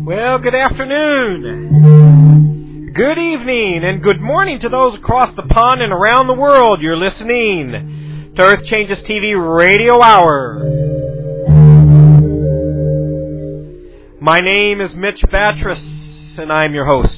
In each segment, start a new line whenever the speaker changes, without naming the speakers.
Well, good afternoon, good evening, and good morning to those across the pond and around the world. You're listening to Earth Changes TV Radio Hour. My name is Mitch Battress, and I'm your host.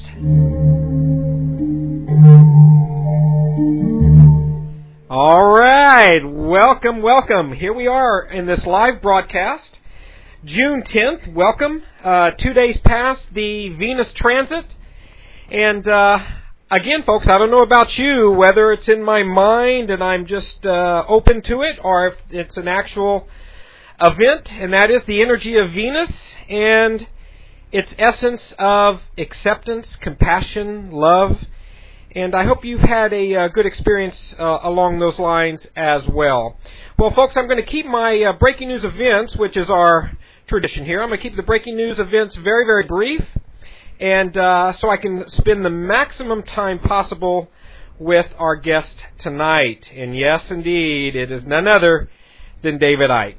All right, welcome. Here we are in this live broadcast. June 10th, welcome. 2 days past the Venus transit. And again, folks, I don't know about you, whether it's in my mind and I'm just open to it, or if it's an actual event, and that is the energy of Venus and its essence of acceptance, compassion, love. And I hope you've had a good experience along those lines as well. Well, folks, I'm going to keep my breaking news events, which is our tradition here. I'm going to keep the breaking news events very, very brief, and so I can spend the maximum time possible with our guest tonight. And yes, indeed, it is none other than David Icke.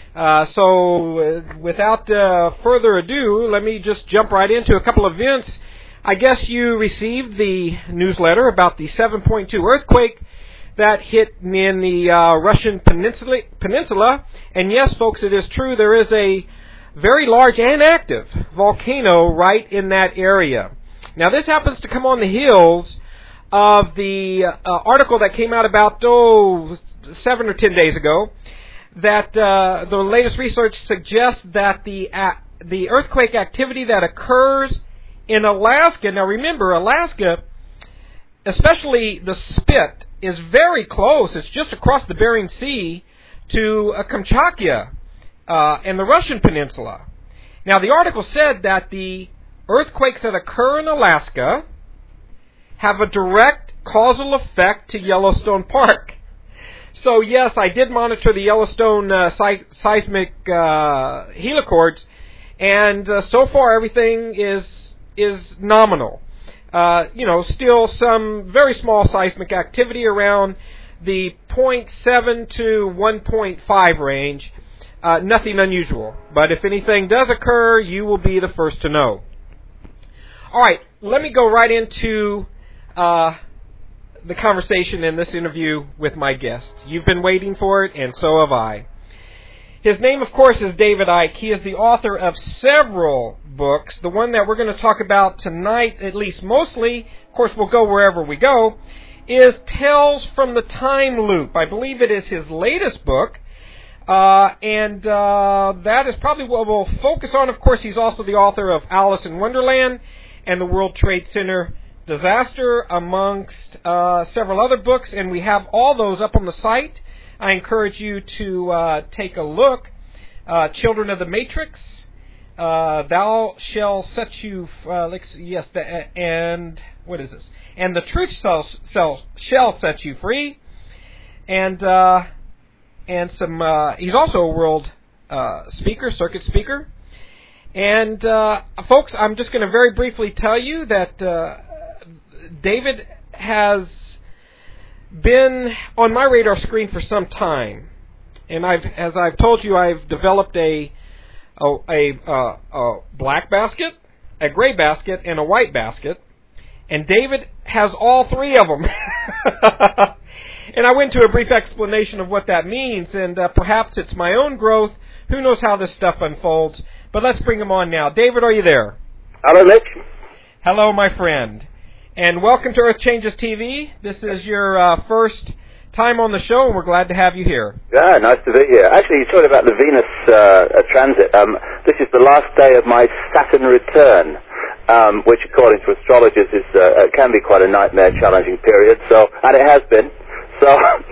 So without further ado, let me just jump right into a couple of events. I guess you received the newsletter about the 7.2 earthquake that hit in the Russian peninsula. And yes, folks, it is true. There is a very large and active volcano right in that area. Now, this happens to come on the heels of the article that came out about 7 or 10 days ago, that the latest research suggests that the earthquake activity that occurs in Alaska. Now, remember, Alaska, especially the Spit, is very close. It's just across the Bering Sea to Kamchatka and the Russian peninsula. Now, the article said that the earthquakes that occur in Alaska have a direct causal effect to Yellowstone Park. So, yes, I did monitor the Yellowstone seismic helicords, and so far everything is nominal. Still some very small seismic activity around the 0.7 to 1.5 range. Nothing unusual. But if anything does occur, you will be the first to know. All right, let me go right into the conversation in this interview with my guest. You've been waiting for it, and so have I. His name, of course, is David Icke. He is the author of several books. The one that we're going to talk about tonight, at least mostly, of course we'll go wherever we go, is Tales from the Time Loop. I believe it is his latest book, and that is probably what we'll focus on. Of course, he's also the author of Alice in Wonderland and the World Trade Center Disaster, amongst several other books, and we have all those up on the site. I encourage you to take a look. Children of the Matrix, Thou Shall Set You, and what is this? And the Truth shall Set You Free, and some. He's also a world circuit speaker. And folks, I'm just going to very briefly tell you that David has been on my radar screen for some time, and as I've told you, I've developed a black basket, a gray basket, and a white basket, and David has all three of them. And I went to a brief explanation of what that means, and perhaps it's my own growth. Who knows how this stuff unfolds? But let's bring him on now. David, are you there?
Hello, Mitch.
Hello, my friend. And welcome to Earth Changes TV. This is your first time on the show, and we're glad to have you here.
Yeah, nice to be here. Actually, you talked about the Venus transit. This is the last day of my Saturn return, which, according to astrologers, can be quite a nightmare, challenging period. And it has been. So,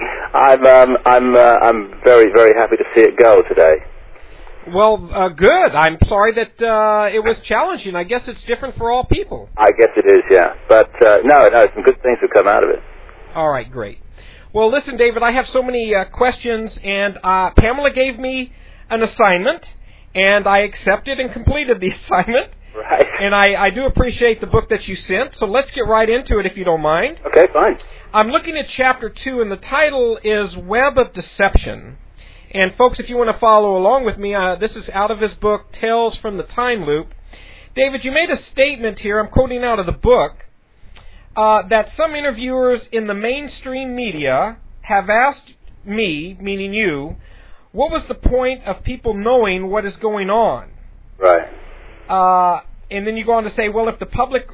I'm very, very happy to see it go today.
Well, good. I'm sorry that it was challenging. I guess it's different for all people.
I guess it is, yeah. But no, some good things have come out of it.
All right, great. Well, listen, David, I have so many questions, and Pamela gave me an assignment, and I accepted and completed the assignment.
Right.
And I do appreciate the book that you sent, so let's get right into it if you don't mind.
Okay, fine.
I'm looking at Chapter 2, and the title is Web of Deception. And folks, if you want to follow along with me, this is out of his book, Tales from the Time Loop. David, you made a statement here, I'm quoting out of the book, that some interviewers in the mainstream media have asked me, meaning you, what was the point of people knowing what is going on?
Right.
And then you go on to say, well, if the public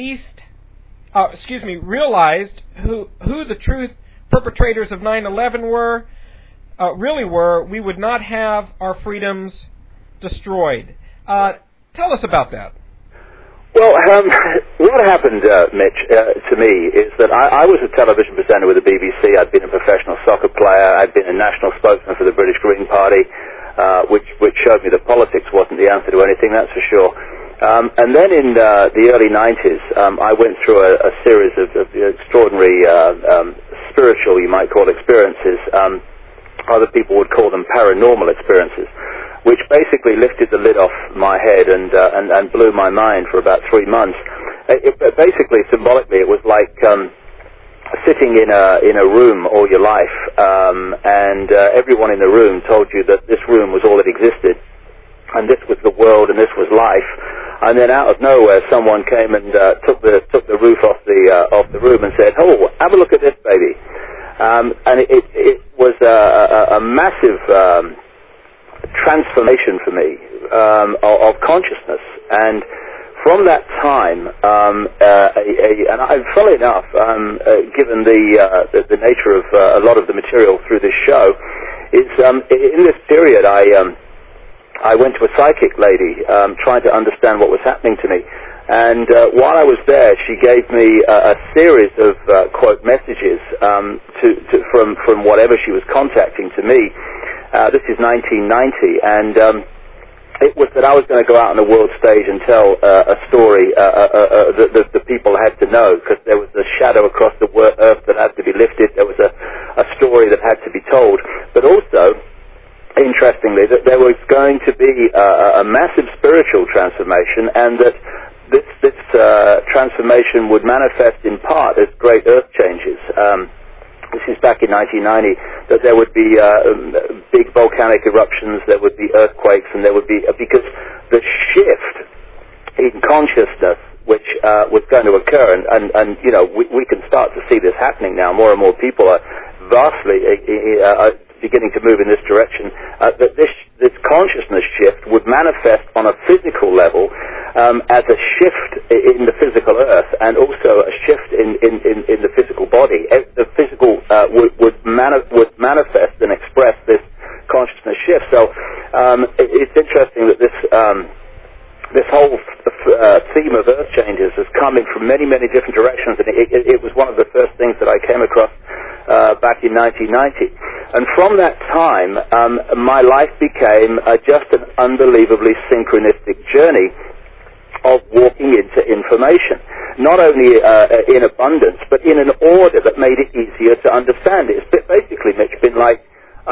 realized who the truth perpetrators of 9/11 really were, we would not have our freedoms destroyed. Tell us about that.
Well, what happened, Mitch, to me is that I was a television presenter with the BBC. I'd been a professional soccer player. I'd been a national spokesman for the British Green Party, which showed me that politics wasn't the answer to anything, that's for sure. And then in the early 90s, I went through a series of extraordinary spiritual, you might call, experiences. Other people would call them paranormal experiences, which basically lifted the lid off my head and blew my mind for about 3 months. Basically, symbolically, it was like sitting in a room all your life, and everyone in the room told you that this room was all that existed, and this was the world, and this was life. And then out of nowhere, someone came and took the roof off the room and said, "Oh, have a look at this, baby." And it was a massive transformation for me of consciousness. And from that time, and funnily enough, given the nature of a lot of the material through this show, is in this period I went to a psychic lady trying to understand what was happening to me. And while I was there, she gave me a series of quote messages from whatever she was contacting to me. This is 1990, and it was that I was going to go out on the world stage and tell a story that the people had to know, because there was a shadow across the earth that had to be lifted. There was a story that had to be told, but also, interestingly, that there was going to be a massive spiritual transformation, and that this transformation would manifest in part as great earth changes. This is back in 1990, that there would be big volcanic eruptions, there would be earthquakes, and there would be, because the shift in consciousness which was going to occur, and you know, we can start to see this happening now. More and more people are vastly beginning to move in this direction, that this consciousness shift would manifest on a physical level as a shift in the physical earth, and also a shift in the physical body. The physical would manifest and express this consciousness shift. So it's interesting that this whole theme of earth changes has come in from many, many different directions, and it was one of the first things that I came across back in 1990. And from that time, my life became just an unbelievably synchronistic journey of walking into information. Not only in abundance, but in an order that made it easier to understand. It's basically, Mitch, been like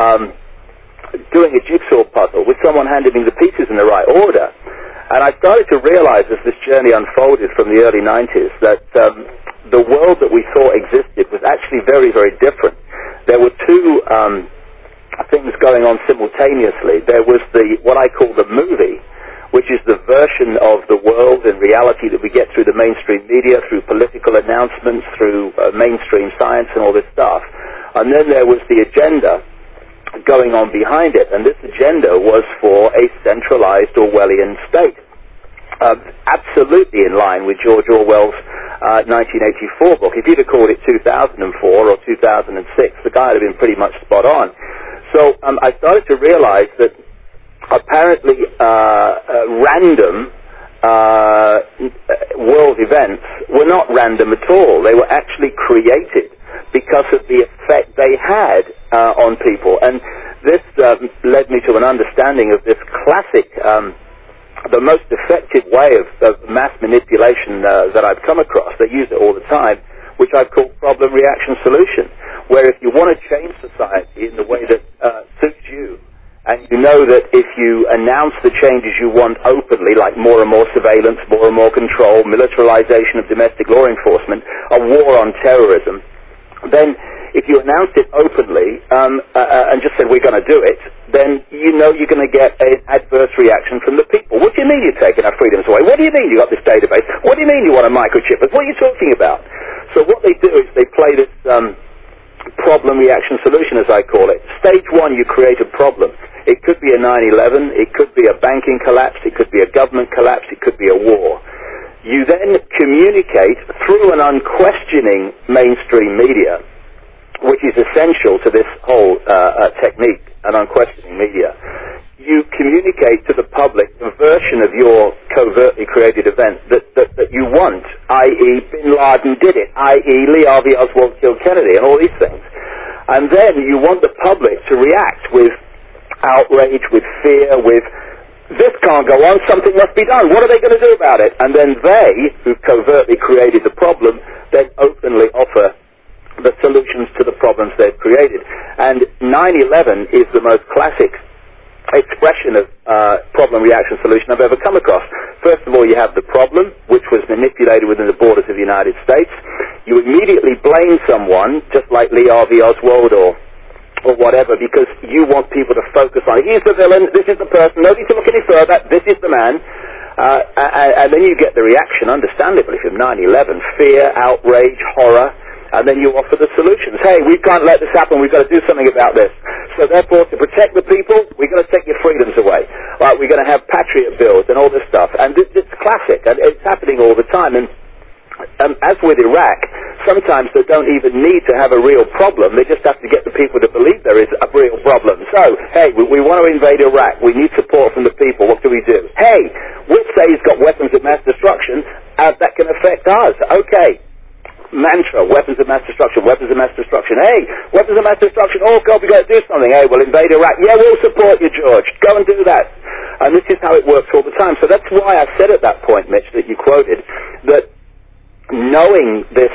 doing a jigsaw puzzle with someone handing me the pieces in the right order. And I started to realize as this journey unfolded from the early 90s that the world that we thought existed was actually very, very different. There were two things going on simultaneously. There was what I call the movie, which is the version of the world and reality that we get through the mainstream media, through political announcements, through mainstream science and all this stuff. And then there was the agenda going on behind it, and this agenda was for a centralized Orwellian state. Absolutely in line with George Orwell's 1984 book. If you'd have called it 2004 or 2006, the guy would have been pretty much spot on. So I started to realize that apparently random world events were not random at all. They were actually created because of the effect they had on people. And this led me to an understanding of this classic, the most effective way of mass manipulation that I've come across. They use it all the time, which I've called problem, reaction, solution, where if you want to change society in the way that suits you, and you know that if you announce the changes you want openly, like more and more surveillance, more and more control, militarization of domestic law enforcement, a war on terrorism, then if you announced it openly and just said we're going to do it, then you know you're going to get an adverse reaction from the people. What do you mean you're taking our freedoms away? What do you mean you got this database? What do you mean you want to microchip us? What are you talking about? So what they do is they play this problem, reaction, solution, as I call it. Stage one, you create a problem. It could be a 9/11, it could be a banking collapse, it could be a government collapse, it could be a war. You then communicate through an unquestioning mainstream media, which is essential to this whole technique, an unquestioning media. You communicate to the public a version of your covertly created event that you want, i.e. Bin Laden did it, i.e. Lee Harvey Oswald killed Kennedy, and all these things. And then you want the public to react with outrage, with fear, with this can't go on, something must be done, what are they going to do about it? And then they, who covertly created the problem, then openly offer the solutions to the problems they've created. And 9/11 is the most classic expression of problem, reaction, solution I've ever come across. First of all, you have the problem, which was manipulated within the borders of the United States. You immediately blame someone, just like Lee Harvey Oswald or whatever, because you want people to focus on it. He's the villain, this is the person, nobody to look any further, this is the man. And then you get the reaction, understandably, from 9/11, fear, outrage, horror, and then you offer the solutions. Hey, we can't let this happen, we've got to do something about this. So therefore, to protect the people, we're going to take your freedoms away. We're going to have patriot bills and all this stuff. And it's classic, and it's happening all the time. And as with Iraq, sometimes they don't even need to have a real problem. They just have to get the people to believe there is a real problem. So, hey, we want to invade Iraq. We need support from the people. What do we do? Hey, we'll say he's got weapons of mass destruction. That can affect us. Okay. Mantra, weapons of mass destruction, weapons of mass destruction. Hey, weapons of mass destruction. Oh, God, we've got to do something. Hey, we'll invade Iraq. Yeah, we'll support you, George. Go and do that. And this is how it works all the time. So that's why I said at that point, Mitch, that you quoted, that knowing this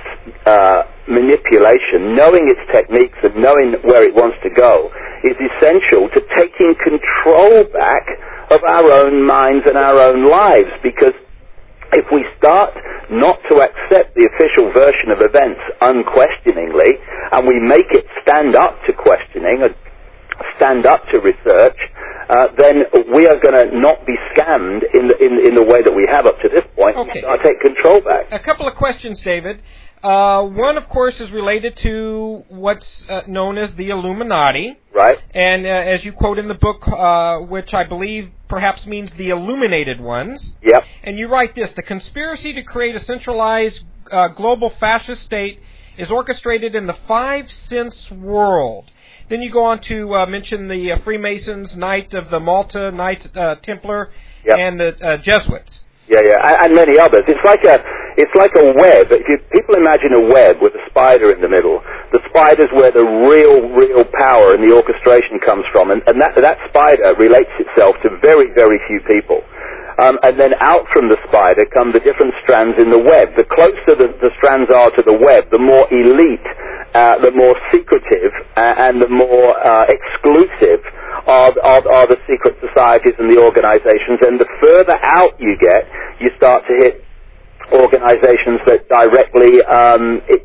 manipulation, knowing its techniques and knowing where it wants to go is essential to taking control back of our own minds and our own lives, because if we start not to accept the official version of events unquestioningly, and we make it stand up to questioning, stand up to research, then we are going to not be scammed in the way that we have up to this point.
Okay.
I'll take control back.
A couple of questions, David. One, of course, is related to what's known as the Illuminati.
Right.
And as you quote in the book, which I believe perhaps means the illuminated ones.
Yep.
And you write this: the conspiracy to create a centralized global fascist state is orchestrated in the five-sense world. Then you go on to mention the Freemasons, Knight of the Malta, Knight Templar,
yep,
and the Jesuits.
Yeah, and many others. It's like a web. If people imagine a web with a spider in the middle, the spider's where the real power and the orchestration comes from, and that spider relates itself to very, very few people. And then out from the spider come the different strands in the web. The closer the strands are to the web, the more elite, the more secretive, and the more exclusive are the secret societies and the organizations. And the further out you get, you start to hit organizations that directly, are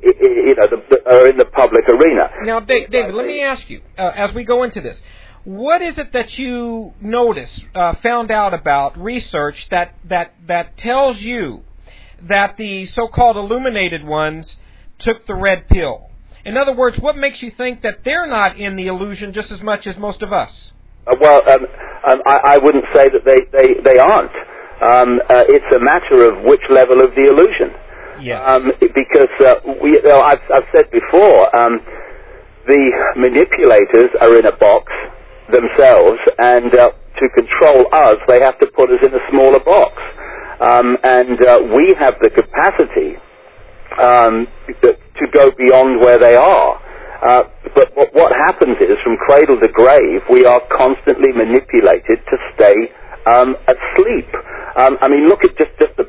in the public arena.
Now, David, let me ask you, as we go into this, what is it that you noticed, found out about, research that tells you that the so-called illuminated ones took the red pill? In other words, what makes you think that they're not in the illusion just as much as most of us?
I wouldn't say that they aren't. It's a matter of which level of the illusion.
Yes.
Because I've said before, the manipulators are in a box themselves, and to control us, they have to put us in a smaller box. We have the capacity to go beyond where they are. But what happens is, from cradle to grave, we are constantly manipulated to stay asleep. Look at just the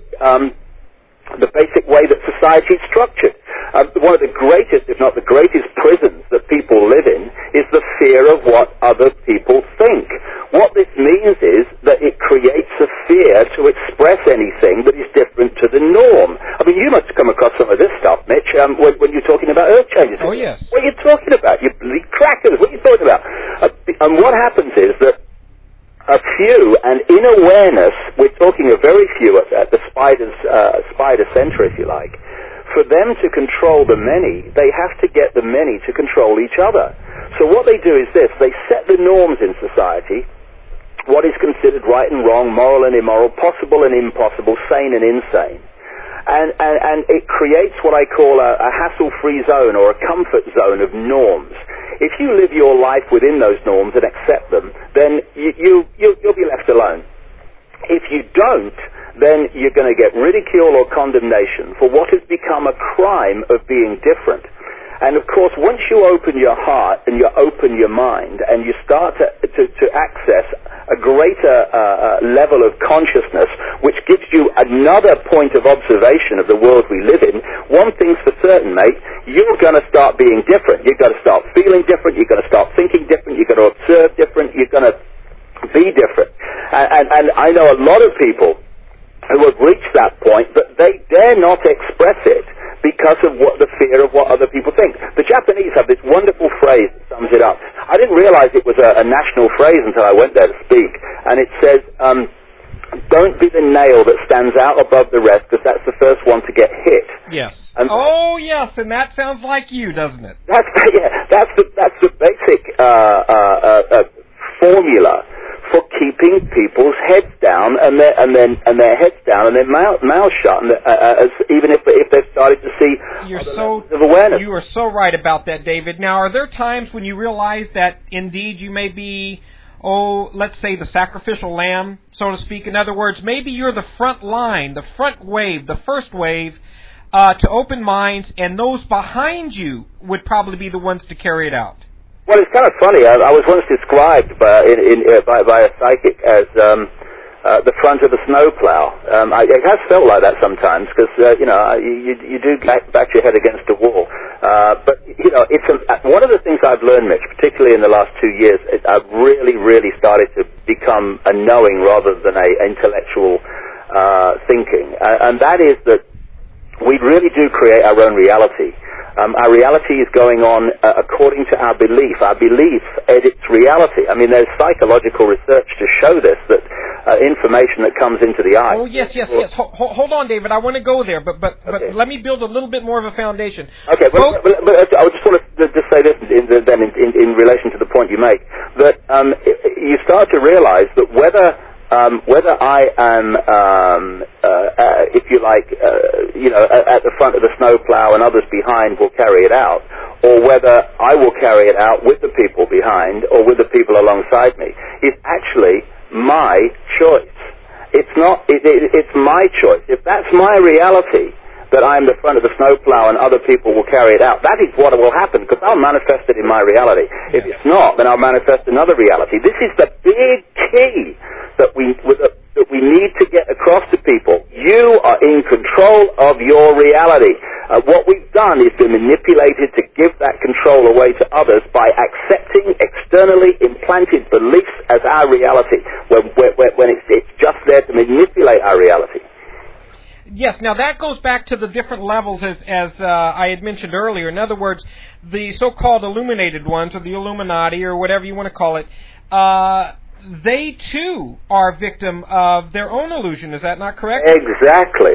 basic way that society is structured. One of the greatest, if not the greatest, prisons that people live in is the fear of what other people think. What this means is that it creates a fear to express anything that is different to the norm. You must have come across some of this stuff, Mitch, when you're talking talking about earth changes.
Oh, yes.
What are you talking about? You bloody crackers, what are you talking about? And what happens is that a few, and in awareness, we're talking a very few at the spider center, if you like. For them to control the many, they have to get the many to control each other. So what they do is this: they set the norms in society, what is considered right and wrong, moral and immoral, possible and impossible, sane and insane. And it creates what I call a hassle-free zone or a comfort zone of norms. If you live your life within those norms and accept them, then you'll be left alone. If you don't, then you're going to get ridicule or condemnation for what has become a crime of being different. And of course, once you open your heart and you open your mind and you start to access a greater level of consciousness, which gives you another point of observation of the world we live in, one thing's for certain, mate, you're going to start being different. You've got to start feeling different. You've got to start thinking different. You've got to observe different. You're going to be different. And I know a lot of people who have reached that point, but they dare not express it because of the fear of what other people think. The Japanese have this wonderful phrase that sums it up. I didn't realize it was a national phrase until I went there to speak. And it says, don't be the nail that stands out above the rest, because that's the first one to get hit.
Yes. Yes, and that sounds like you, doesn't it?
That's the basic formula for keeping people's heads down and their heads down and their mouths shut, even if they've started to see levels of awareness.
You are so right about that, David. Now, are there times when you realize that indeed you may be, let's say the sacrificial lamb, so to speak? In other words, maybe you're the front line, the front wave, the first wave to open minds, and those behind you would probably be the ones to carry it out.
Well, it's kind of funny. I was once described by a psychic as the front of a snowplow. It has felt like that sometimes because you do back your head against a wall. But it's one of the things I've learned, Mitch, particularly in the last 2 years. I've really started to become a knowing rather than a intellectual thinking, and that is that we really do create our own reality. Our reality is going on according to our belief. Our belief edits reality. I mean, there's psychological research to show this, that information that comes into the eye.
Oh, yes. Hold on, David. I want to go there, but
okay.
Let me build a little bit more of a foundation.
Okay, but I just want to just say this in relation to the point you make, that you start to realize that whether I am, if you like, at the front of the snowplow and others behind will carry it out, or whether I will carry it out with the people behind or with the people alongside me, is actually my choice. It's not. It's my choice. If that's my reality, that I am the front of the snowplow and other people will carry it out, that is what will happen, because I'll manifest it in my reality. If it's not, then I'll manifest another reality. This is the big key that we need to get across to people. You are in control of your reality. What we've done is been manipulated to give that control away to others by accepting externally implanted beliefs as our reality, when it's just there to manipulate our reality.
Yes, now that goes back to the different levels as I had mentioned earlier. In other words, the so-called illuminated ones, or the Illuminati, or whatever you want to call it, they too are a victim of their own illusion. Is that not correct?
Exactly.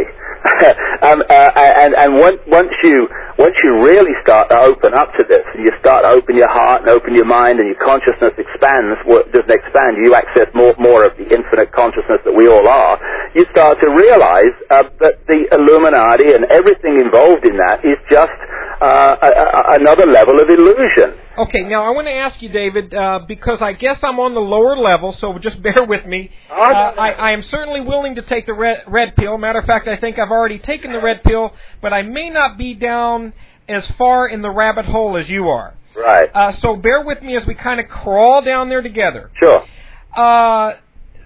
And once you really start to open up to this, and you start to open your heart and open your mind, and your consciousness expands, doesn't expand, you access more of the infinite consciousness that we all are, you start to realize that the Illuminati and everything involved in that is just another level of illusion.
Okay, now I want to ask you, David, because I guess I'm on the lower level, so just bear with me. I am certainly willing to take the red pill. Matter of fact, I think I've already taken the red pill, but I may not be down as far in the rabbit hole as you are.
Right.
So bear with me as we kind of crawl down there together.
Sure.
I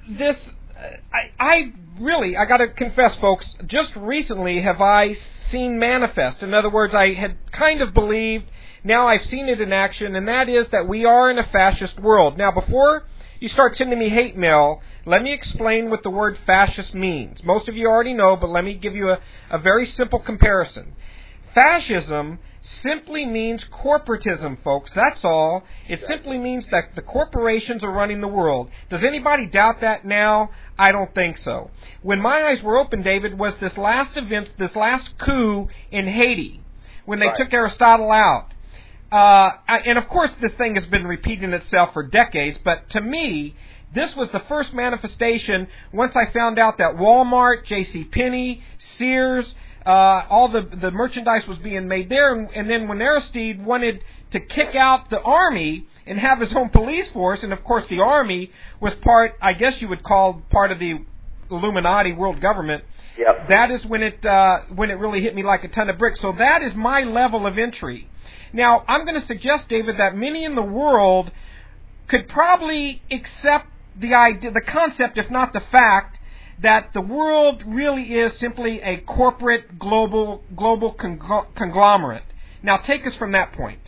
got to confess, folks, just recently have I seen manifest. In other words, I had kind of believed, now I've seen it in action, and that is that we are in a fascist world. Now, before you start sending me hate mail, let me explain what the word fascist means. Most of you already know, but let me give you a very simple comparison. Fascism simply means corporatism, folks. That's all. It simply means that the corporations are running the world. Does anybody doubt that now? I don't think so. When my eyes were open, David, was this last event, this last coup in Haiti, when they took Aristotle out. And of course, this thing has been repeating itself for decades, but to me, this was the first manifestation once I found out that Walmart, JCPenney, Sears, all the merchandise was being made there, and then when Aristide wanted to kick out the army and have his own police force, and of course the army was part, I guess you would call part of the Illuminati world government.
Yep.
That is when it really hit me like a ton of bricks. So that is my level of entry. Now I'm going to suggest, David, that many in the world could probably accept the idea, the concept, if not the fact, that the world really is simply a corporate global conglomerate. Now take us from that point.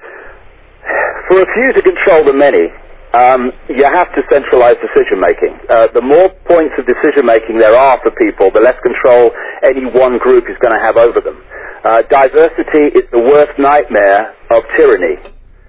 For a few to control the many, you have to centralize decision-making. The more points of decision-making there are for people, the less control any one group is going to have over them. Diversity is the worst nightmare of tyranny.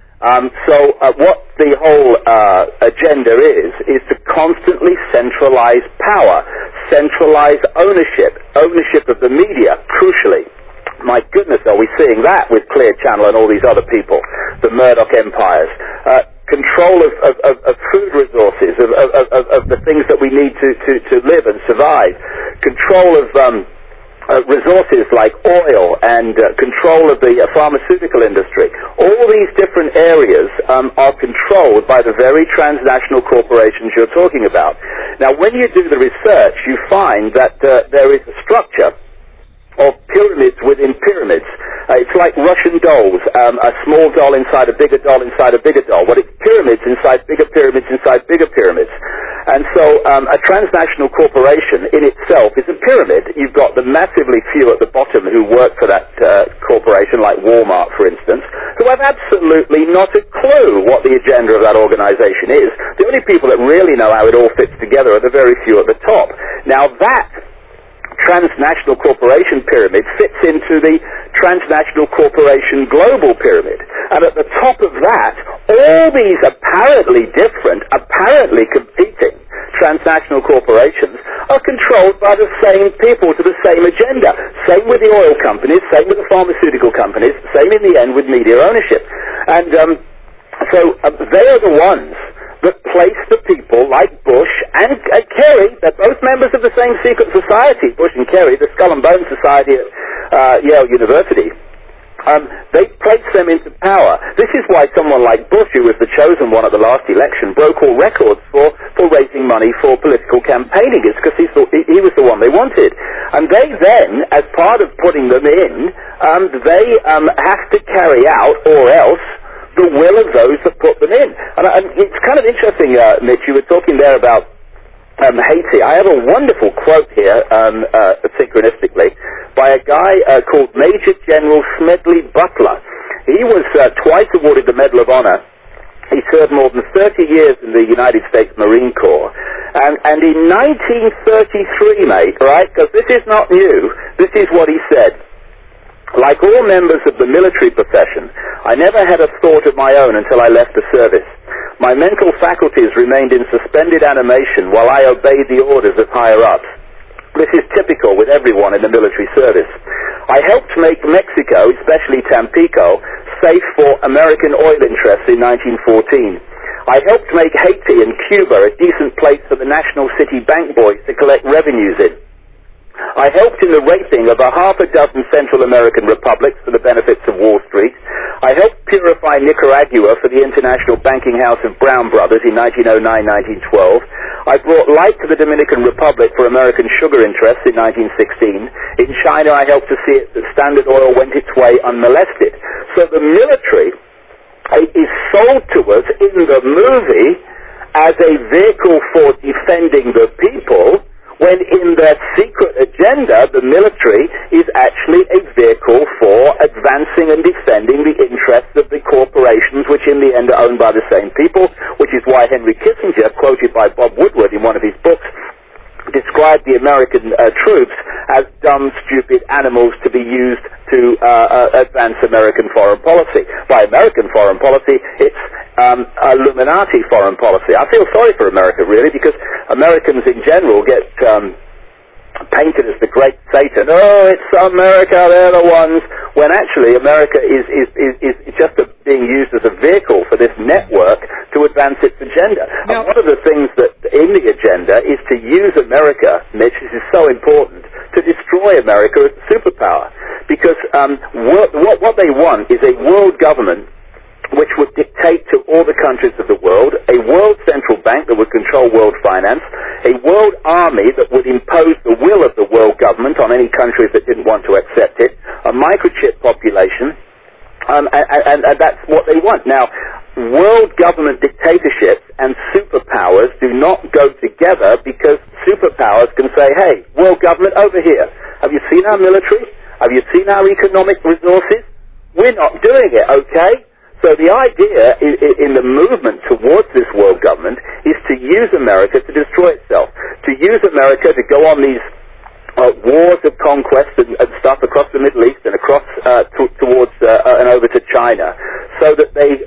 So what the whole agenda is to constantly centralize power, centralize ownership of the media, crucially. My goodness, are we seeing that with Clear Channel and all these other people, the Murdoch empires. Control of food resources, of the things that we need to live and survive. Control of resources like oil and control of the pharmaceutical industry. All these different areas are controlled by the very transnational corporations you're talking about. Now, when you do the research, you find that there is a structure of pyramids within pyramids. It's like Russian dolls, a small doll inside a bigger doll inside a bigger doll. Well, it's pyramids inside bigger pyramids inside bigger pyramids. And so a transnational corporation in itself is a pyramid. You've got the massively few at the bottom who work for that corporation, like Walmart, for instance, who have absolutely not a clue what the agenda of that organization is. The only people that really know how it all fits together are the very few at the top. Now that transnational corporation pyramid fits into the transnational corporation global pyramid. And at the top of that, all these apparently different, apparently competing transnational corporations are controlled by the same people to the same agenda. Same with the oil companies, same with the pharmaceutical companies, same in the end with media ownership. And so they are the ones that place the people like Bush and Kerry. They're both members of the same secret society, Bush and Kerry, the Skull and Bones Society at Yale University. They place them into power. This is why someone like Bush, who was the chosen one at the last election, broke all records for raising money for political campaigning. It's because he was the one they wanted. And they then, as part of putting them in, they have to carry out, or else, the will of those that put them in. And it's kind of interesting, Mitch, you were talking there about Haiti. I have a wonderful quote here, synchronistically, by a guy called Major General Smedley Butler. He was twice awarded the Medal of Honor. He served more than 30 years in the United States Marine Corps. And in 1933, mate, right, because this is not new, this is what he said. Like all members of the military profession, I never had a thought of my own until I left the service. My mental faculties remained in suspended animation while I obeyed the orders of higher-ups. This is typical with everyone in the military service. I helped make Mexico, especially Tampico, safe for American oil interests in 1914. I helped make Haiti and Cuba a decent place for the National City Bank boys to collect revenues in. I helped in the raping of a half a dozen Central American republics for the benefits of Wall Street. I helped purify Nicaragua for the international banking house of Brown Brothers in 1909-1912. I brought light to the Dominican Republic for American sugar interests in 1916. In China, I helped to see that Standard Oil went its way unmolested. So the military is sold to us in the movie as a vehicle for defending the people, when in their secret agenda, the military is actually a vehicle for advancing and defending the interests of the corporations, which in the end are owned by the same people, which is why Henry Kissinger, quoted by Bob Woodward in one of his books, described the American troops as dumb, stupid animals to be used to advance American foreign policy. By American foreign policy, it's Illuminati foreign policy. I feel sorry for America, really, because Americans in general get painted as the great Satan. Oh, it's America, they're the ones, when actually America is just being used as a vehicle for this network to advance its agenda. Now, and one of the things that in the agenda is to use America, Mitch, this is so important, to destroy America as a superpower. Because what they want is a world government which would dictate to all the countries of the world, a world central bank that would control world finance, a world army that would impose the will of the world government on any countries that didn't want to accept it, a microchip population, and that's what they want. Now, world government dictatorships and superpowers do not go together, because superpowers can say, hey, world government, over here, have you seen our military? Have you seen our economic resources? We're not doing it, okay? So the idea in the movement towards this world government is to use America to destroy itself, to use America to go on these wars of conquest and stuff across the Middle East and across towards and over to China, so that they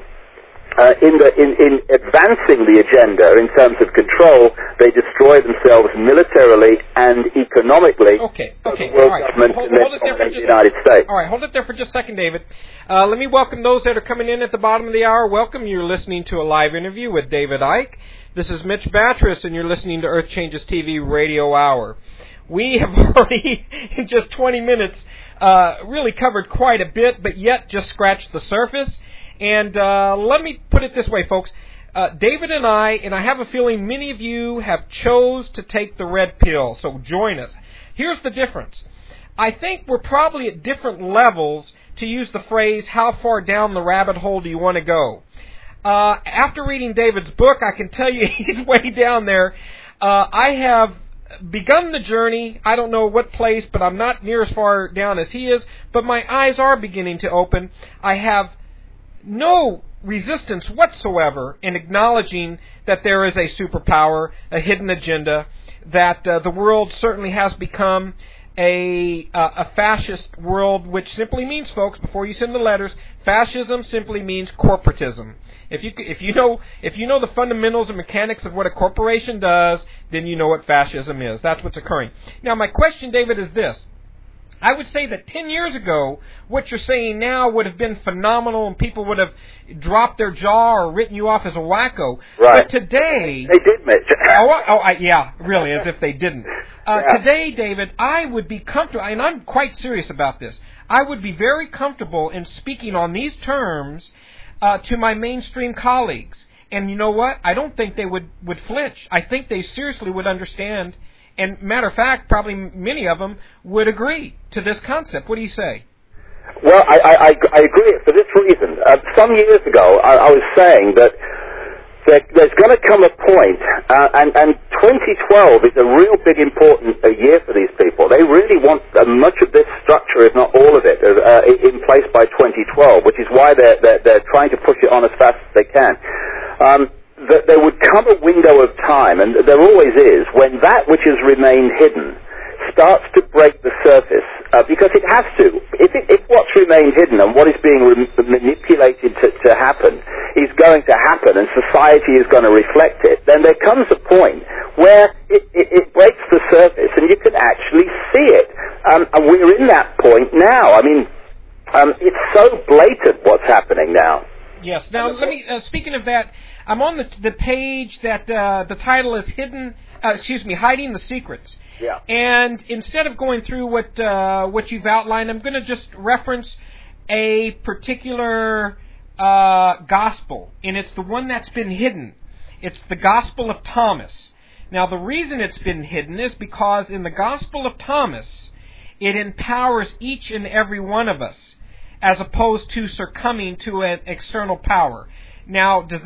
in advancing the agenda in terms of control, they destroy themselves militarily and economically.
Okay.
The world government and then the United States.
All right, hold it there for just a second, David. Let me welcome those that are coming in at the bottom of the hour. Welcome. You're listening to a live interview with David Icke. This is Mitch Batris, and you're listening to Earth Changes TV Radio Hour. We have already, in just 20 minutes, really covered quite a bit, but yet just scratched the surface. And let me put it this way, folks. David and I have a feeling many of you have chose to take the red pill, so join us. Here's the difference. I think we're probably at different levels, to use the phrase, how far down the rabbit hole do you want to go? After reading David's book, I can tell you he's way down there. I have begun the journey. I don't know what place, but I'm not near as far down as he is. But my eyes are beginning to open. I have no resistance whatsoever in acknowledging that there is a superpower, a hidden agenda, that the world certainly has become a fascist world, which simply means, folks, before you send the letters, fascism simply means corporatism. If you know the fundamentals and mechanics of what a corporation does, then you know what fascism is. That's what's occurring. Now, my question, David, is this. I would say that 10 years ago, what you're saying now would have been phenomenal, and people would have dropped their jaw or written you off as a wacko.
Right.
But today...
They did, Mitch.
Yeah, really, as if they didn't. Today, David, I would be comfortable, and I'm quite serious about this, I would be very comfortable in speaking on these terms to my mainstream colleagues. And you know what? I don't think they would flinch. I think they seriously would understand. And matter of fact, probably many of them would agree to this concept. What do you say?
Well, I agree for this reason. Some years ago, I was saying that there's going to come a point, and 2012 is a real big important year for these people. They really want much of this structure, if not all of it, in place by 2012, which is why they're trying to push it on as fast as they can. That there would come a window of time, and there always is, when that which has remained hidden starts to break the surface, because it has to. If what's remained hidden and what is being manipulated to happen is going to happen, and society is going to reflect it, then there comes a point where it breaks the surface, and you can actually see it. And we're in that point now. I mean, it's so blatant what's happening now.
Yes. Now, let me. Speaking of that, I'm on the page that the title is Hiding the Secrets.
Yeah.
And instead of going through what you've outlined, I'm going to just reference a particular gospel, and it's the one that's been hidden. It's the Gospel of Thomas. Now, the reason it's been hidden is because in the Gospel of Thomas, it empowers each and every one of us, as opposed to succumbing to an external power. Now, is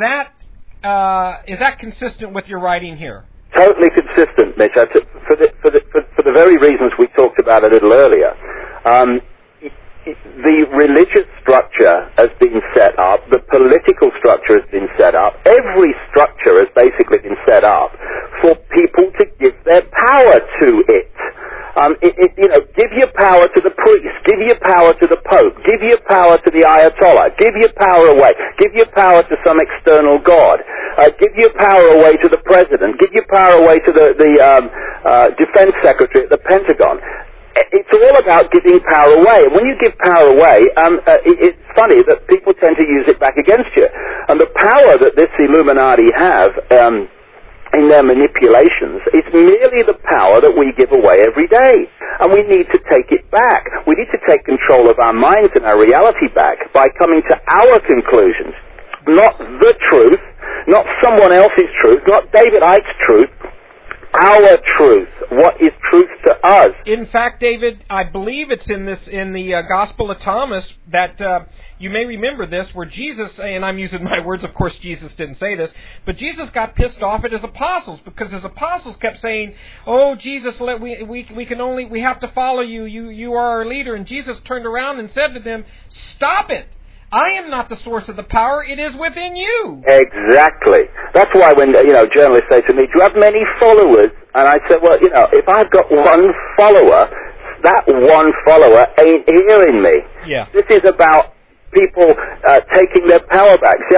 that consistent with your writing here?
Totally consistent, Mitch. For the very reasons we talked about a little earlier. The religious structure has been set up. The political structure has been set up. Every structure has basically been set up for people to give their power to it. Give your power to the priest, give your power to the Pope, give your power to the Ayatollah, give your power away, give your power to some external god, give your power away to the president, give your power away to the defense secretary at the Pentagon. It's all about giving power away. And when you give power away, it's funny that people tend to use it back against you. And the power that this Illuminati have in their manipulations is merely the power that we give away every day. And we need to take it back. We need to take control of our minds and our reality back by coming to our conclusions. Not the truth, not someone else's truth, not David Icke's truth, our truth. What is truth to us?
In fact, David, I believe it's in the Gospel of Thomas that you may remember this, where Jesus, and I'm using my words, of course Jesus didn't say this, but Jesus got pissed off at his apostles because his apostles kept saying, "Oh, Jesus, we have to follow you. You are our leader." And Jesus turned around and said to them, "Stop it. I am not the source of the power. It is within you."
Exactly. That's why when journalists say to me, "Do you have many followers?" And I say, "Well, if I've got one follower, that one follower ain't hearing me."
Yeah.
This is about people taking their power back. See,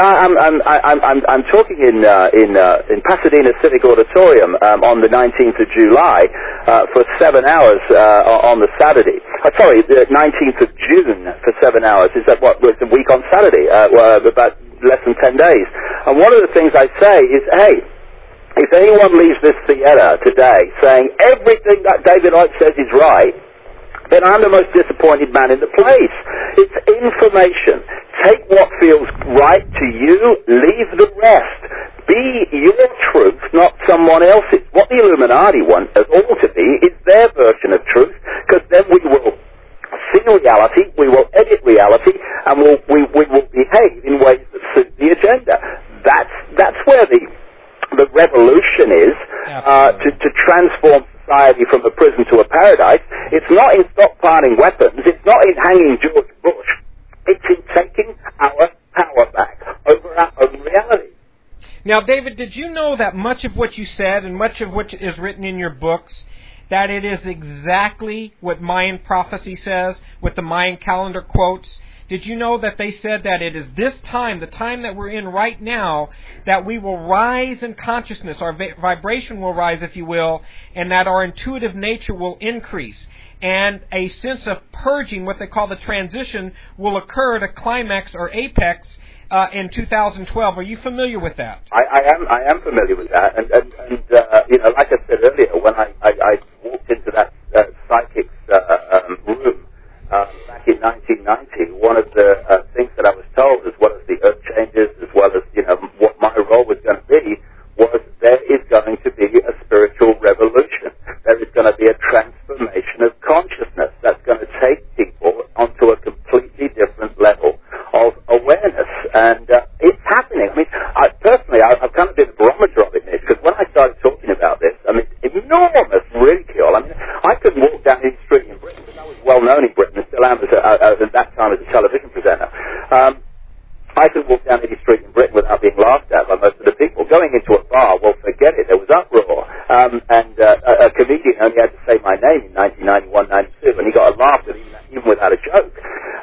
I'm talking in Pasadena Civic Auditorium on the 19th of July for 7 hours on the Saturday. The 19th of June for 7 hours. Is that it's a week on Saturday? About less than 10 days. And one of the things I say is, hey, if anyone leaves this theater today saying everything that David Icke says is right, then I'm the most disappointed man in the place. It's information. Take what feels right to you, leave the rest. Be your truth, not someone else's. What the Illuminati want us all to be is their version of truth, because then we will see reality, we will edit reality, and we will behave in ways that suit the agenda. That's where the revolution is, to transform society from a prison to a paradise. It's not in stockpiling weapons. It's not in hanging George Bush. It's in taking our power back over our own reality.
Now, David, did you know that much of what you said and much of what is written in your books, that it is exactly what Mayan prophecy says, what the Mayan calendar quotes? Did you know that they said that it is this time, the time that we're in right now, that we will rise in consciousness, our vibration will rise, if you will, and that our intuitive nature will increase, and a sense of purging, what they call the transition, will occur at a climax or apex in 2012. Are you familiar with that?
I am familiar with that, and like I said earlier, when I walked into that psychic's room back in 1990, one of the things that I was told, as well as the earth changes, as well as what my role was going to be, was there is going to be a spiritual revolution. There is going to be a transformation of consciousness that's going to take people onto a completely different level of awareness, and it's happening. I mean, personally, I've kind of been a barometer of it, because when I started talking about this, I mean, enormous ridicule. I mean, I could walk down any street in Britain, because I was well known in Britain, and still am at that time as a television presenter. I could walk down any street in Britain without being laughed at by most of the people. Going into a bar, well, forget it. There was uproar. And a comedian only had to say my name in 1991, 92, and he got a laugh even without a joke.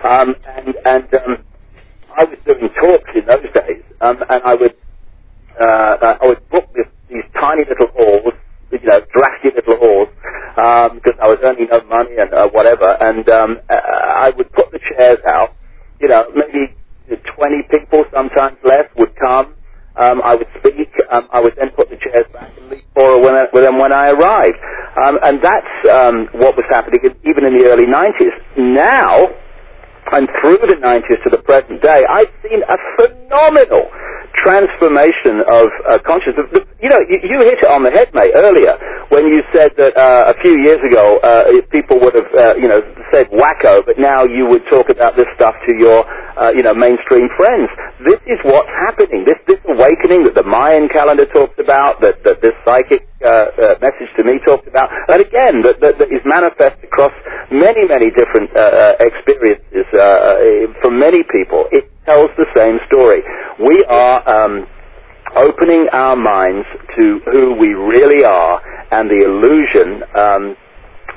I was doing talks in those days, and I would book these tiny little halls, drafty little halls, because I was earning no money and whatever, and I would put the chairs out, maybe 20 people, sometimes less, would come. I would speak. I would then put the chairs back and leave with them when I arrived. And that's what was happening even in the early 90s. Now, and through the 90s to the present day, I've seen a phenomenal transformation of consciousness. You hit it on the head, mate, earlier, when you said that a few years ago people would have, said wacko, but now you would talk about this stuff to your, mainstream friends. This is what's happening. This awakening that the Mayan calendar talks about, that this psychic message to me talks about, and again, that is manifest across many, many different experiences from many people. It tells the same story. We are opening our minds to who we really are and the illusion that we've been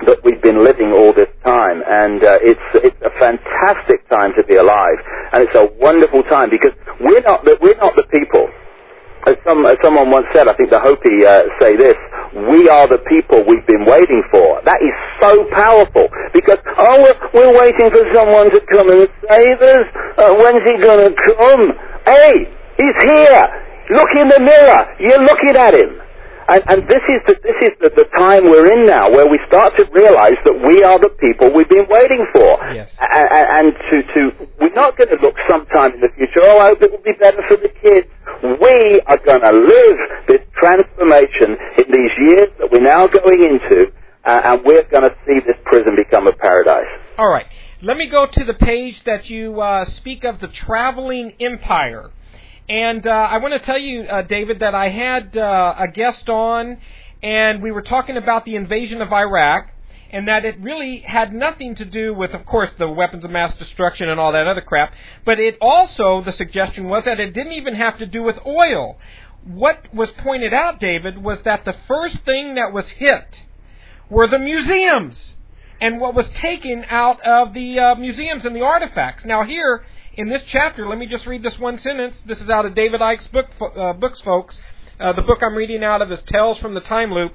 been living all this time, and it's a fantastic time to be alive, and it's a wonderful time because we're not the people. As someone once said, I think the Hopi say this: we are the people we've been waiting for. That is so powerful because we're waiting for someone to come and save us. When's he going to come? Hey, he's here. Look in the mirror. You're looking at him. And this is the time we're in now, where we start to realize that we are the people we've been waiting for.
Yes.
And we're not going to look sometime in the future, I hope it will be better for the kids. We are going to live this transformation in these years that we're now going into, and we're going to see this prison become a paradise.
All right. Let me go to the page that you speak of, the traveling empire. And I want to tell you, David, that I had a guest on, and we were talking about the invasion of Iraq, and that it really had nothing to do with, of course, the weapons of mass destruction and all that other crap, but it also, the suggestion was that it didn't even have to do with oil. What was pointed out, David, was that the first thing that was hit were the museums, and what was taken out of the museums and the artifacts. Now here, in this chapter, let me just read this one sentence. This is out of David Icke's books, folks. The book I'm reading out of is Tales from the Time Loop.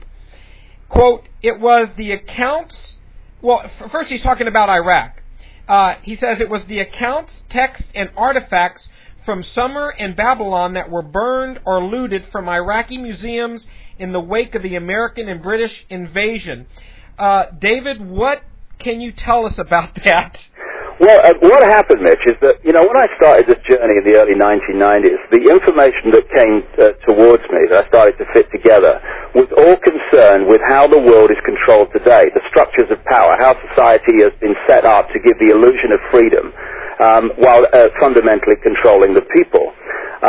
Quote, it was the accounts... Well, first he's talking about Iraq. He says it was the accounts, texts, and artifacts from Sumer and Babylon that were burned or looted from Iraqi museums in the wake of the American and British invasion. David, what can you tell us about that?
Well, what happened, Mitch, is that, when I started this journey in the early 1990s, the information that came towards me, that I started to fit together, was all concerned with how the world is controlled today, the structures of power, how society has been set up to give the illusion of freedom, while fundamentally controlling the people.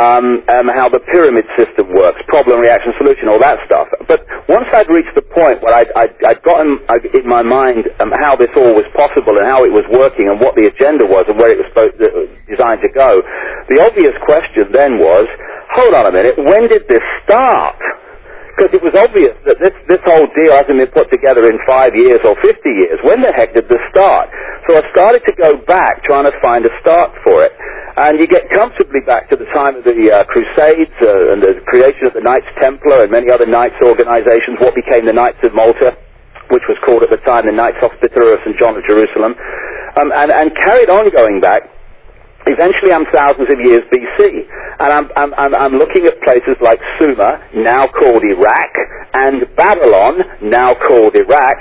How the pyramid system works, problem, reaction, solution, all that stuff. But once I'd reached the point where I'd gotten in my mind how this all was possible and how it was working and what the agenda was and where it was designed to go, the obvious question then was, hold on a minute, when did this start? Because it was obvious that this whole deal hasn't been put together in 5 years or 50 years. When the heck did this start? So I started to go back trying to find a start for it. And you get comfortably back to the time of the Crusades and the creation of the Knights Templar and many other Knights organizations, what became the Knights of Malta, which was called at the time the Knights Hospitaller of St. John of Jerusalem, and carried on going back. Eventually, I'm thousands of years BC, and I'm looking at places like Sumer, now called Iraq, and Babylon, now called Iraq.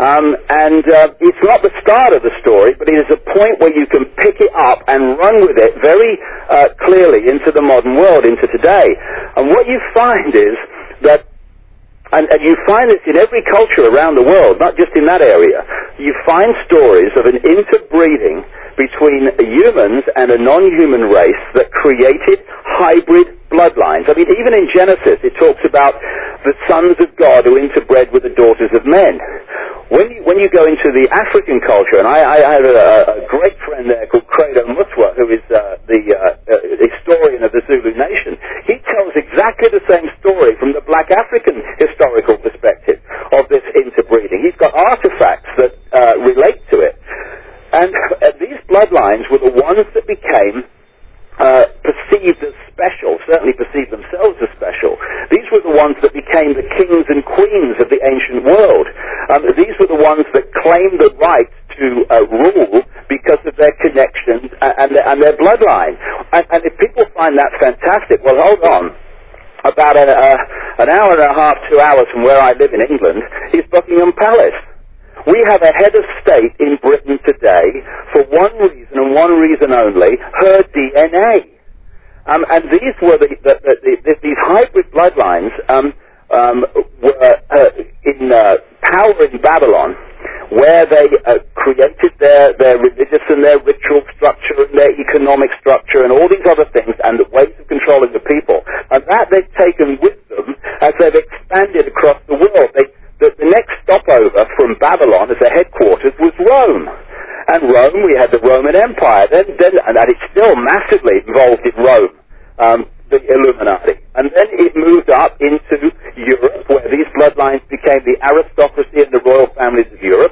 It's not the start of the story, but it is a point where you can pick it up and run with it very clearly into the modern world, into today. And what you find is that, and you find this in every culture around the world, not just in that area, you find stories of an interbreeding between humans and a non-human race that created hybrid bloodlines. I mean, even in Genesis, it talks about the sons of God who interbred with the daughters of men. When you go into the African culture, and I have a great friend there called Credo Mutwa, who is the historian of the Zulu nation, he tells exactly the same story from the black African historical perspective of this interbreeding. He's got artifacts that relate to it. And these bloodlines were the ones that became perceived as special, certainly perceived themselves as special. These were the ones that became the kings and queens of the ancient world. These were the ones that claimed the right to rule because of their connections and their bloodline. And if people find that fantastic, well, hold on. About an hour and a half, 2 hours from where I live in England is Buckingham Palace. We have a head of state in Britain today for one reason and one reason only, her DNA. And these were these hybrid bloodlines were in power in Babylon, where they created their religious and their ritual structure and their economic structure and all these other things and the ways of controlling the people. And that they've taken with them as they've expanded across the world. The next stopover from Babylon as a headquarters was Rome. And Rome, we had the Roman Empire. And it's still massively involved in Rome, the Illuminati. And then it moved up into Europe, where these bloodlines became the aristocracy and the royal families of Europe.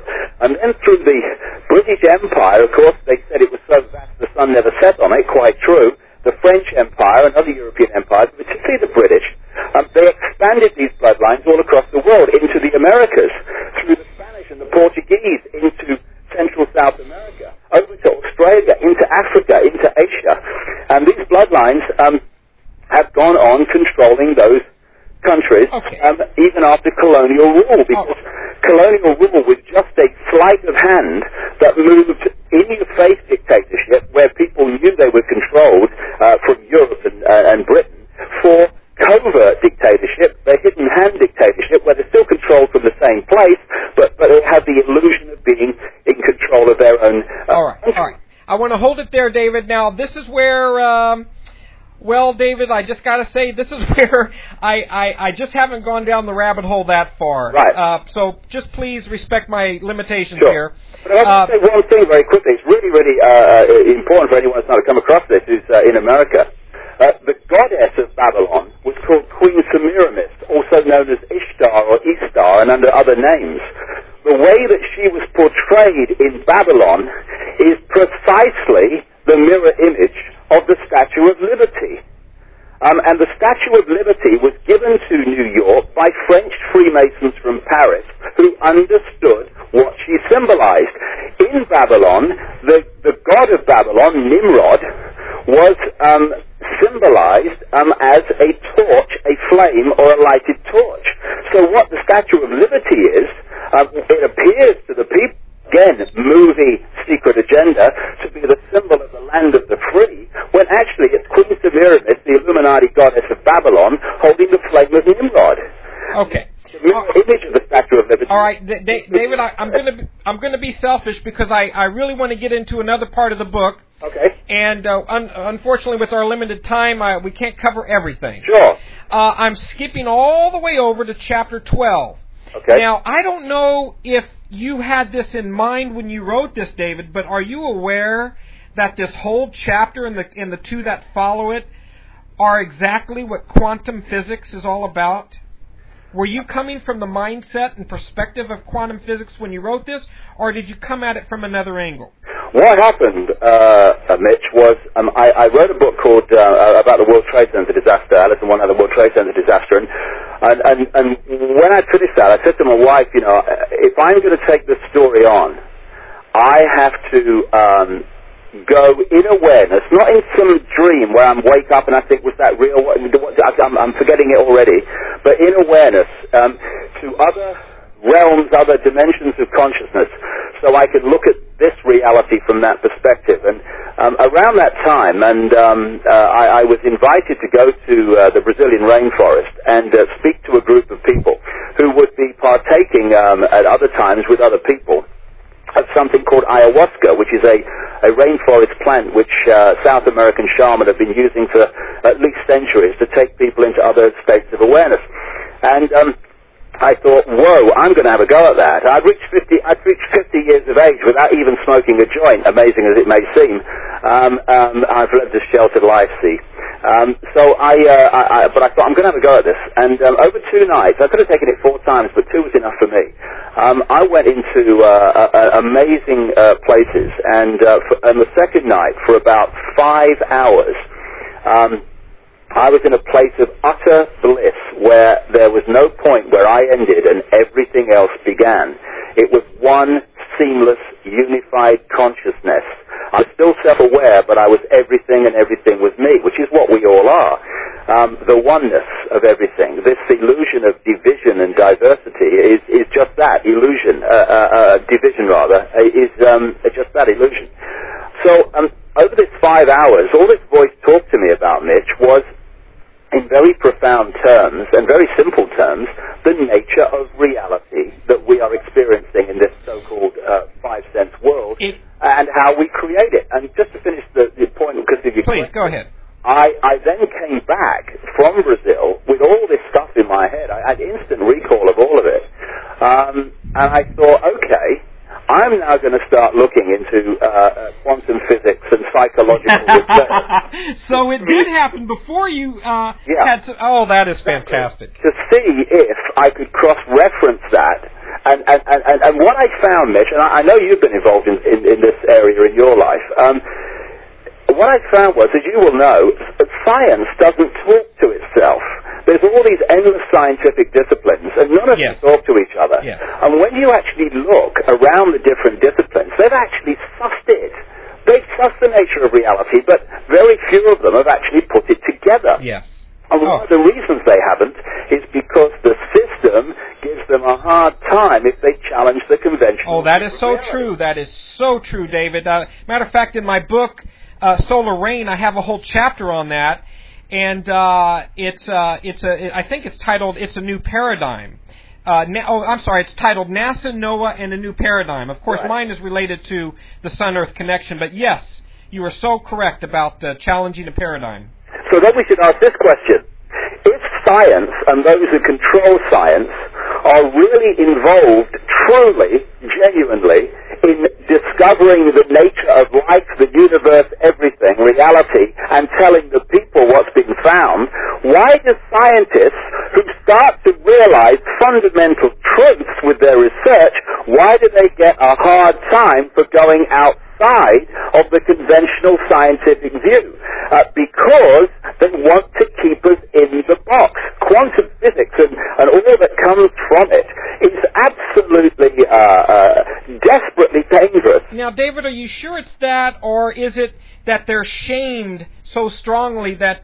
And then through the British Empire, of course, they said it was so vast the sun never set on it, quite true. The French Empire and other European empires, but particularly the British, they expanded these bloodlines all across the world into the Americas, through the Spanish and the Portuguese into Central South America, over to Australia, into Africa, into Asia. And these bloodlines have gone on controlling those countries, even after colonial rule, because colonial rule was just a sleight of hand that moved in-your-face dictatorship, where people knew they were controlled from Europe and Britain, for covert dictatorship, the hidden hand dictatorship, where they're still controlled from the same place, but they have the illusion of being in control of their own country.
All right. I want to hold it there, David. Now, this is where... Well, David, I just got to say, this is where I just haven't gone down the rabbit hole that far.
Right.
So just please respect my limitations
here.
But
I want to say one thing very quickly. It's really, really important for anyone that's not come across this, who's in America. The goddess of Babylon was called Queen Semiramis, also known as Ishtar or Istar, and under other names. The way that she was portrayed in Babylon is precisely the mirror image of the Statue of Liberty. And the Statue of Liberty was given to New York by French Freemasons from Paris who understood what she symbolized. In Babylon, the god of Babylon, Nimrod, was symbolized as a torch, a flame, or a lighted torch. So what the Statue of Liberty is, it appears to the people, again, movie secret agenda, to be the symbol of the land of the free, when actually it's Queen Semiramis, the Illuminati goddess of Babylon, holding the flame of Nimrod.
Okay.
The image of the Statue of Liberty.
All right, David, I'm going to be selfish because I really want to get into another part of the book.
Okay.
And unfortunately, with our limited time, we can't cover everything.
Sure.
I'm skipping all the way over to chapter 12.
Okay.
Now, I don't know if you had this in mind when you wrote this, David, but are you aware that this whole chapter and the two that follow it are exactly what quantum physics is all about? Were you coming from the mindset and perspective of quantum physics when you wrote this, or did you come at it from another angle?
What happened, Mitch, was I wrote a book called about the World Trade Center disaster, Alice in Wonderland, the World Trade Center disaster, and when I finished that, I said to my wife, if I'm going to take this story on, I have to go in awareness, not in some dream where I wake up and I think, was that real? I'm forgetting it already, but in awareness to other realms, other dimensions of consciousness, so I could look at this reality from that perspective. And around that time, I was invited to go to the Brazilian rainforest and speak to a group of people who would be partaking at other times with other people of something called ayahuasca, which is a rainforest plant which South American shaman have been using for at least centuries to take people into other states of awareness. And I thought, whoa, I'm going to have a go at that. I'd reached 50 years of age without even smoking a joint, amazing as it may seem. I've lived a sheltered life, see. But I thought, I'm going to have a go at this. And over 2 nights, I could have taken it 4 times, but 2 was enough for me. I went into amazing places, and on the second night, for about 5 hours, I was in a place of utter bliss where there was no point where I ended and everything else began. It was one seamless, unified consciousness. I was still self-aware, but I was everything and everything was me, which is what we all are. The oneness of everything, this illusion of division and diversity is just that, illusion, division rather, is just that illusion. So over this 5 hours, all this voice talked to me about, Mitch, was in very profound terms and very simple terms, the nature of reality that we are experiencing in this so-called five-sense world and how we create it. And just to finish the point, because of your
Please, go ahead.
I then came back from Brazil with all this stuff in my head. I had instant recall of all of it. And I thought, okay, I'm now going to start looking into quantum physics and psychological research.
So it did happen before you had... Oh, that is fantastic.
To see if I could cross-reference that And what I found, Mitch, and I know you've been involved in this area in your life, what I found was, as you will know, science doesn't talk to itself. There's all these endless scientific disciplines, and none of them talk to each other.
Yes.
And when you actually look around the different disciplines, they've actually sussed it. They've sussed the nature of reality, but very few of them have actually put it together.
Yes.
And one of the reasons they haven't is because the system gives them a hard time if they challenge the conventional.
Oh, that is so true. That is so true, David. Matter of fact, in my book, Solar Rain, I have a whole chapter on that, and I think it's titled "It's a New Paradigm." It's titled NASA, NOAA, and a New Paradigm. Of course, mine is related to the Sun-Earth connection, but yes, you are so correct about challenging a paradigm.
So then we should ask this question. If science and those who control science are really involved, truly, genuinely, in discovering the nature of life, the universe, everything, reality, and telling the people what's been found, why do scientists who start to realize fundamental truths with their research, why do they get a hard time for going outside of the conventional scientific view? Because they want to keep us in the box. Quantum physics and all that comes from it is absolutely desperately dangerous.
Now, David, are you sure it's that, or is it that they're shamed so strongly that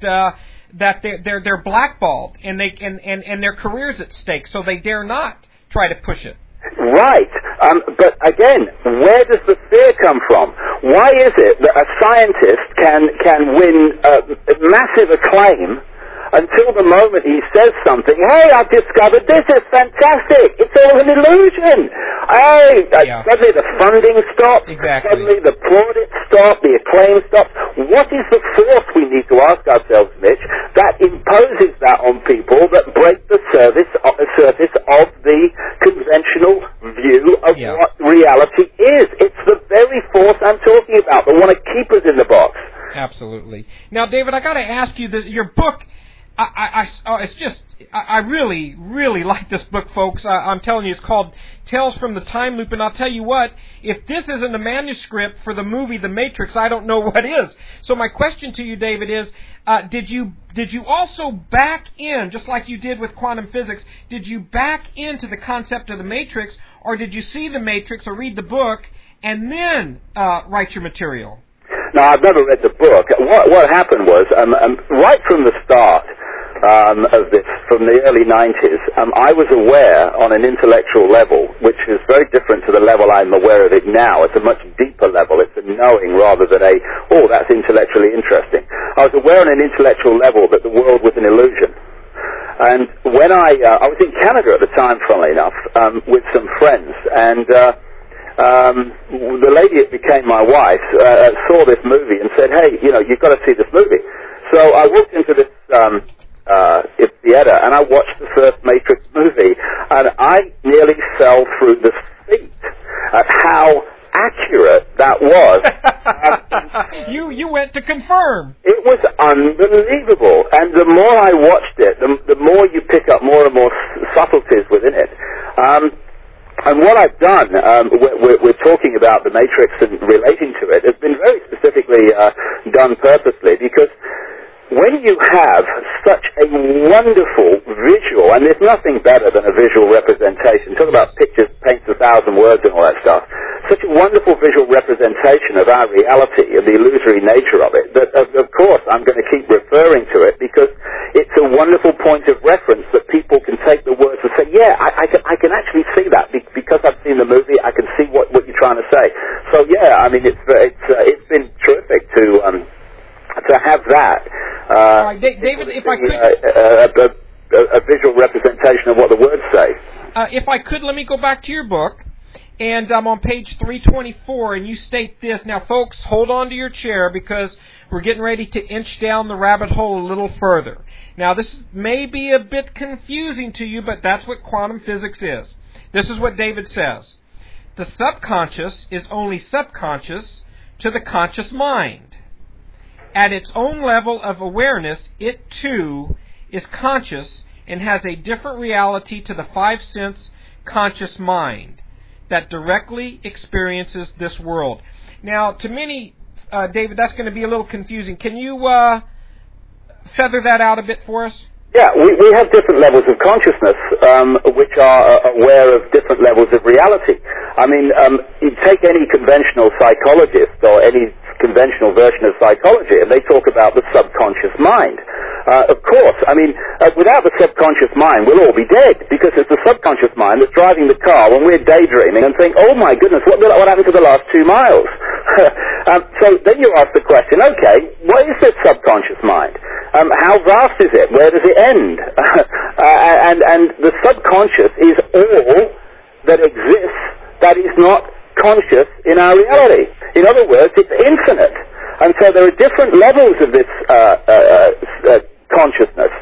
they're blackballed and their career's at stake, so they dare not try to push it?
Right. But again, where does the fear come from? Why is it that a scientist can win massive acclaim until the moment he says something, hey, I've discovered this is fantastic, it's all an illusion. Hey, suddenly the funding stops, suddenly the plaudits stop, the acclaim stops. What is the force, we need to ask ourselves, Mitch, that imposes that on people that break the surface of the conventional view of what reality is? It's the very force I'm talking about, that want to keep us in the box.
Absolutely. Now, David, I got to ask you, your book, I really, really like this book, folks. I'm telling you, it's called Tales from the Time Loop, and I'll tell you what, if this isn't a manuscript for the movie The Matrix, I don't know what is. So my question to you, David, is, did you also back in, just like you did with quantum physics, did you back into the concept of the Matrix, or did you see the Matrix or read the book and then write your material?
No, I've never read the book. What happened was, right from the start of this, from the early 90s, I was aware on an intellectual level, which is very different to the level I'm aware of it now. It's a much deeper level. It's a knowing rather than that's intellectually interesting. I was aware on an intellectual level that the world was an illusion. And when I was in Canada at the time, funnily enough, with some friends, and the lady that became my wife saw this movie and said, hey, you've got to see this movie. So I walked into this theater and I watched the first Matrix movie, and I nearly fell through the seat at how accurate that was.
You went to confirm.
It was unbelievable, and the more I watched it, the more you pick up more and more subtleties within it. And what I've done, we're talking about the Matrix and relating to it, has been very specifically done purposely, because when you have such a wonderful visual, and there's nothing better than a visual representation, talk about pictures paints 1,000 words and all that stuff, such a wonderful visual representation of our reality and the illusory nature of it, that of course I'm going to keep referring to it, because it's a wonderful point of reference that people can take the words and say, yeah, I can actually see that, because I've seen the movie, I can see what you're trying to say. So yeah, I mean, it's been terrific to have that.
All right, David, if I could...
a visual representation of what the words say.
If I could, let me go back to your book, and I'm on page 324, and you state this. Now, folks, hold on to your chair, because we're getting ready to inch down the rabbit hole a little further. Now, this may be a bit confusing to you, but that's what quantum physics is. This is what David says. The subconscious is only subconscious to the conscious mind. At its own level of awareness, it too is conscious and has a different reality to the five-sense subconscious mind that directly experiences this world. Now, to many, David, that's going to be a little confusing. Can you feather that out a bit for us?
Yeah, we have different levels of consciousness, which are aware of different levels of reality. I mean, you take any conventional psychologist or any conventional version of psychology, and they talk about the subconscious mind. Of course, I mean, without the subconscious mind, we'll all be dead, because it's the subconscious mind that's driving the car when we're daydreaming and think, oh my goodness, what happened to the last 2 miles? So then you ask the question, okay, what is this subconscious mind? How vast is it? Where does it end? And the subconscious is all that exists that is not conscious in our reality. In other words, it's infinite. And so there are different levels of this consciousness.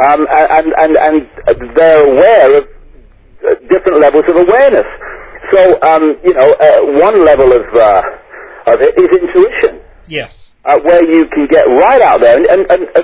And they're aware of different levels of awareness. So, one level of it is intuition.
Yes.
Where you can get right out there. And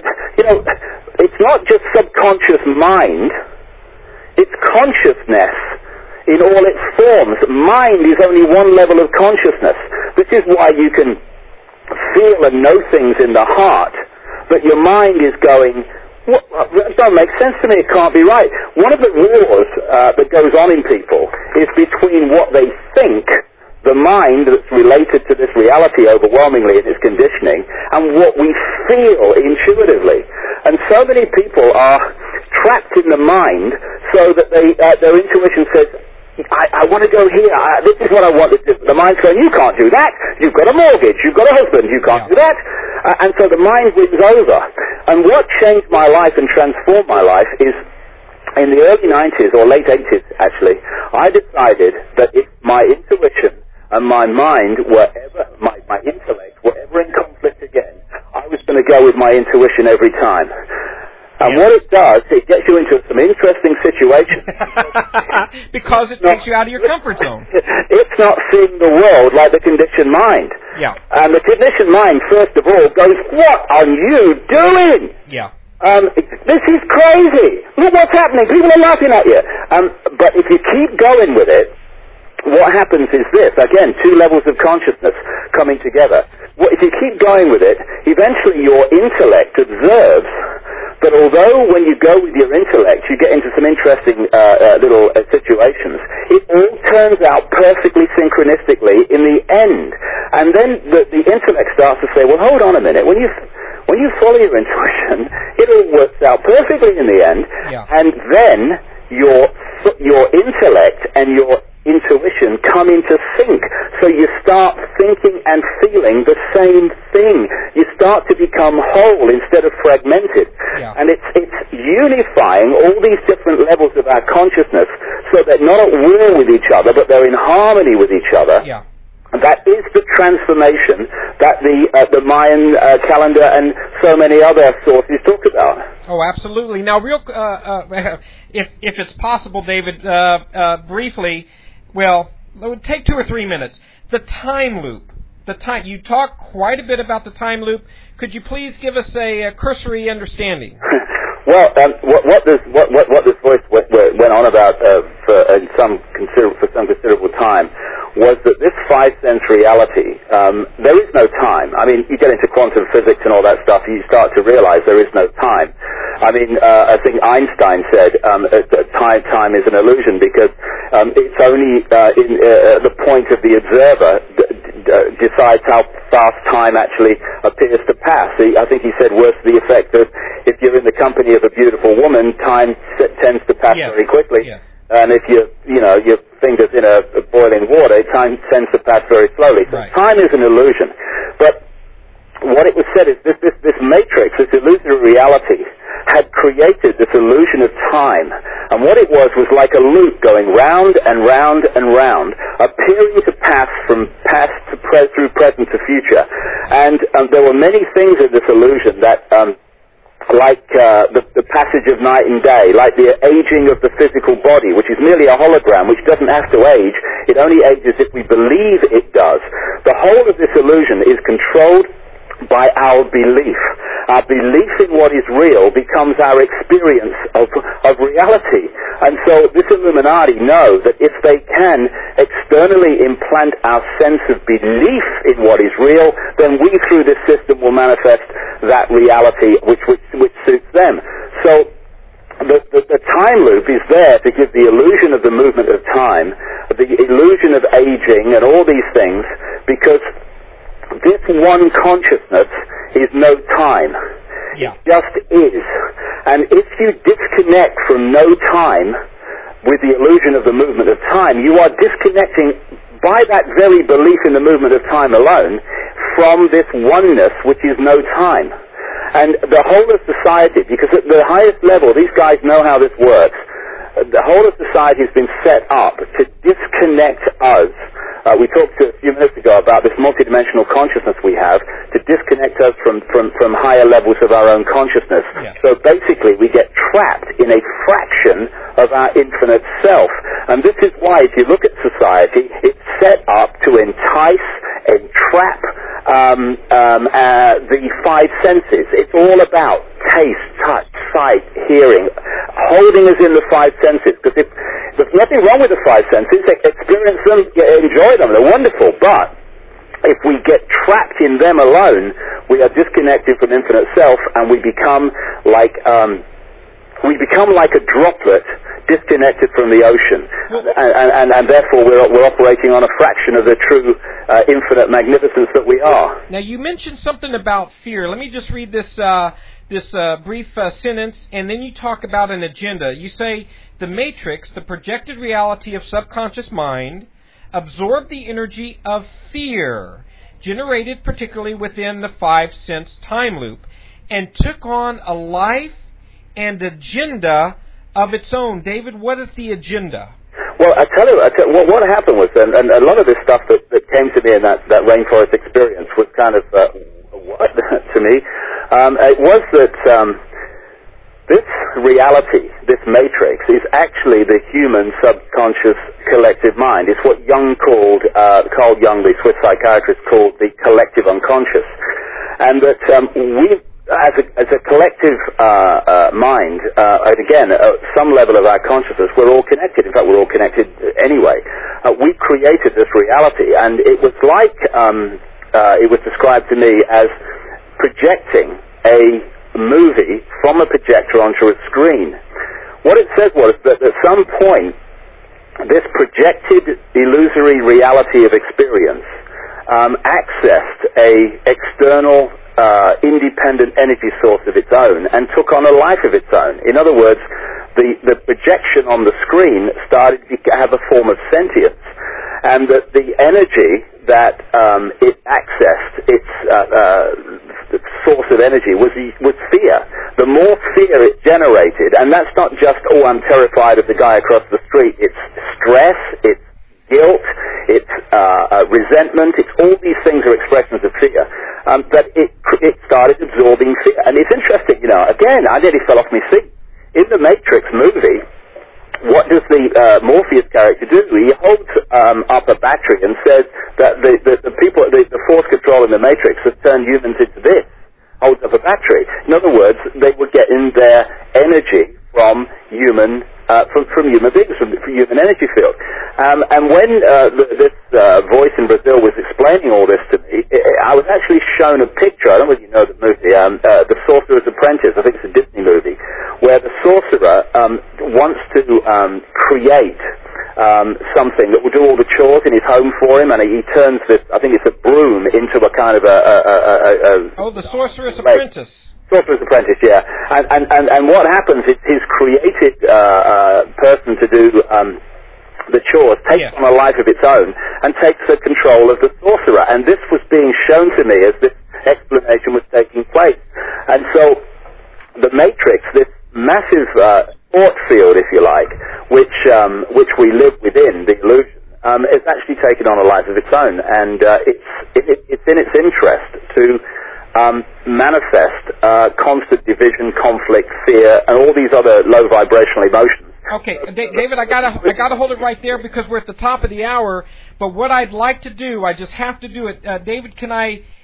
it's not just subconscious mind. It's consciousness in all its forms. Mind is only one level of consciousness. This is why you can feel and know things in the heart, but your mind is going, that don't make sense to me, it can't be right. One of the wars that goes on in people is between what they think, the mind that's related to this reality overwhelmingly in its conditioning, and what we feel intuitively. And so many people are trapped in the mind so that their intuition says, I want to go here, this is what I want to do. The mind's going, you can't do that, you've got a mortgage, you've got a husband, you can't do that. And so the mind wins over. And what changed my life and transformed my life is, in the early 90s, or late 80s actually, I decided that if my intuition and my mind were ever, my intellect were ever in conflict again, I was going to go with my intuition every time. And what it does, it gets you into some interesting situations.
Because it takes you out of your comfort zone.
It's not seeing the world like the conditioned mind.
Yeah.
And the conditioned mind, first of all, goes, what are you doing?
Yeah.
This is crazy. Look what's happening. People are laughing at you. But if you keep going with it, what happens is this. Again, 2 levels of consciousness coming together. If you keep going with it, eventually your intellect observes that although when you go with your intellect you get into some interesting little situations, it all turns out perfectly synchronistically in the end. And then the intellect starts to say, well, hold on a minute. When you follow your intuition, it all works out perfectly in the end.
Yeah.
And then your intellect and your intuition come into sync. So you start thinking and feeling the same thing. You start to become whole instead of fragmented.
Yeah.
And it's unifying all these different levels of our consciousness so they're not at war with each other, but they're in harmony with each other.
Yeah.
And that is the transformation that the Mayan calendar and so many other sources talk about.
Oh, absolutely. Now, if it's possible, David, briefly, well, it would take 2 or 3 minutes. The time loop. You talk quite a bit about the time loop. Could you please give us a cursory understanding?
Well, what this voice went on about for some considerable time was that this 5-sense reality, there is no time. I mean, you get into quantum physics and all that stuff, you start to realize there is no time. I mean, I think Einstein said time is an illusion because it's only the point of the observer decides how fast time actually appears to pass. I think he said worse to the effect of if you're in the company of a beautiful woman, time tends to pass very quickly.
Yes.
And if your fingers in a boiling water, time tends to pass very slowly. So time is an illusion. But what it was said is this matrix, this illusory reality, had created this illusion of time. And what it was like a loop going round and round and round, appearing to pass from past to through present to future. And there were many things in this illusion that like the passage of night and day, like the aging of the physical body, which is merely a hologram, which doesn't have to age. It only ages if we believe it does. The whole of this illusion is controlled by our belief. Our belief in what is real becomes our experience of reality. And so this Illuminati know that if they can externally implant our sense of belief in what is real, then we through this system will manifest that reality which suits them. So the time loop is there to give the illusion of the movement of time, the illusion of aging and all these things, because this one consciousness is no time.
Yeah.
It just is. And if you disconnect from no time with the illusion of the movement of time, you are disconnecting by that very belief in the movement of time alone from this oneness which is no time. And the whole of society, because at the highest level, these guys know how this works, the whole of society has been set up to disconnect us. We talked a few minutes ago about this multidimensional consciousness we have, to disconnect us from higher levels of our own consciousness.
Yes.
So basically we get trapped in a fraction of our infinite self. And this is why, if you look at society, it's set up to entice, entrap the five senses. It's all about taste, touch, sight, hearing, holding us in the five senses. Because if there's nothing wrong with the five senses, experience them, enjoy them, they're wonderful. But if we get trapped in them alone, we are disconnected from infinite self, and we become like a droplet disconnected from the ocean, and therefore we're operating on a fraction of the true infinite magnificence that we are.
Now, you mentioned something about fear. Let me just read this brief sentence, and then you talk about an agenda. You say, the matrix, the projected reality of subconscious mind, absorbed the energy of fear, generated particularly within the five-sense time loop, and took on a life and agenda of its own. David, what is the agenda?
Well, I tell you what happened was, and a lot of this stuff that came to me in that rainforest experience was kind of what to me. It was that this reality, this matrix, is actually the human subconscious collective mind. It's what Carl Jung, the Swiss psychiatrist, called the collective unconscious. And that we, as a collective mind, and again, at some level of our consciousness, we're all connected. In fact, we're all connected anyway. We created this reality, and it was like, it was described to me as projecting a movie from a projector onto a screen. What it said was that at some point, this projected illusory reality of experience accessed a external independent energy source of its own and took on a life of its own. In other words, the projection on the screen started to have a form of sentience, and that the energy that it accessed, its source of energy, was fear. The more fear it generated, and that's not just, I'm terrified of the guy across the street, it's stress, it's guilt, it's resentment, it's all these things are expressions of fear, that it started absorbing fear. And it's interesting, again, I nearly fell off my seat. In the Matrix movie, what does the Morpheus character do? He holds up a battery and says that the people, the force control in the Matrix has turned humans into this. Holds up a battery. In other words, they were getting their energy from human beings, from human energy field. And when this voice in Brazil was explaining all this to me, I was actually shown a picture. I don't know if you know the movie, The Sorcerer's Apprentice. I think it's a Disney movie, where the sorcerer wants to create something that will do all the chores in his home for him, and he turns this, I think it's a broom, into a kind of
The Sorcerer's Apprentice.
Sorcerer's Apprentice, yeah. And what happens is his created person to do the chores takes on a life of its own and takes the control of the sorcerer. And this was being shown to me as this explanation was taking place. And so the Matrix, this massive thought field, if you like, which we live within, the illusion, is actually taken on a life of its own. And it's in its interest to manifest constant division, conflict, fear, and all these other low vibrational emotions.
Okay, David, I gotta hold it right there because we're at the top of the hour. But what I'd like to do, I just have to do it. David, can I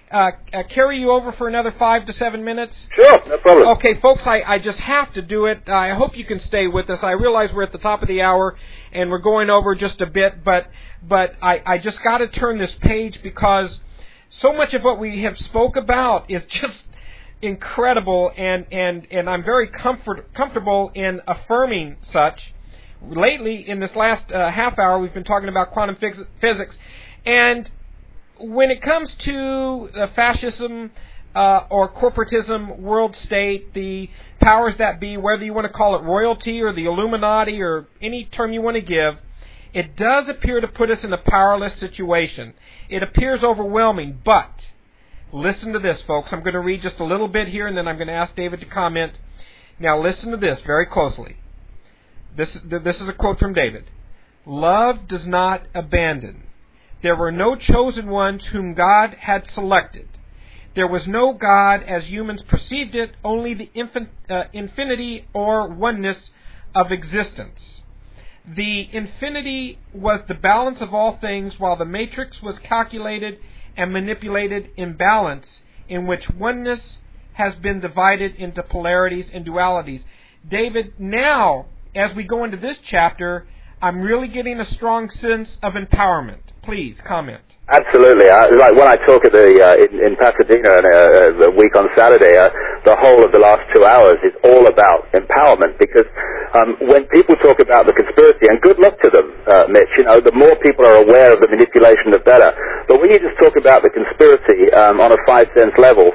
carry you over for another 5 to 7 minutes?
Sure, no problem.
Okay, folks, I just have to do it. I hope you can stay with us. I realize we're at the top of the hour and we're going over just a bit, but I just got to turn this page because so much of what we have spoke about is just incredible, and I'm very comfortable in affirming such. Lately, in this last half hour, we've been talking about quantum physics, and when it comes to fascism or corporatism, world state, the powers that be, whether you want to call it royalty or the Illuminati or any term you want to give, it does appear to put us in a powerless situation. It appears overwhelming, but listen to this, folks. I'm going to read just a little bit here, and then I'm going to ask David to comment. Now, listen to this very closely. This is a quote from David. Love does not abandon. There were no chosen ones whom God had selected. There was no God as humans perceived it, only the infinity or oneness of existence. The infinity was the balance of all things, while the matrix was calculated and manipulated in balance, in which oneness has been divided into polarities and dualities. David, now, as we go into this chapter, I'm really getting a strong sense of empowerment. Please comment.
Absolutely. Like when I talk at in Pasadena a week on Saturday, the whole of the last 2 hours is all about empowerment, because when people talk about the conspiracy, and good luck to them, Mitch, the more people are aware of the manipulation, the better. But when you just talk about the conspiracy on a 5-sense level,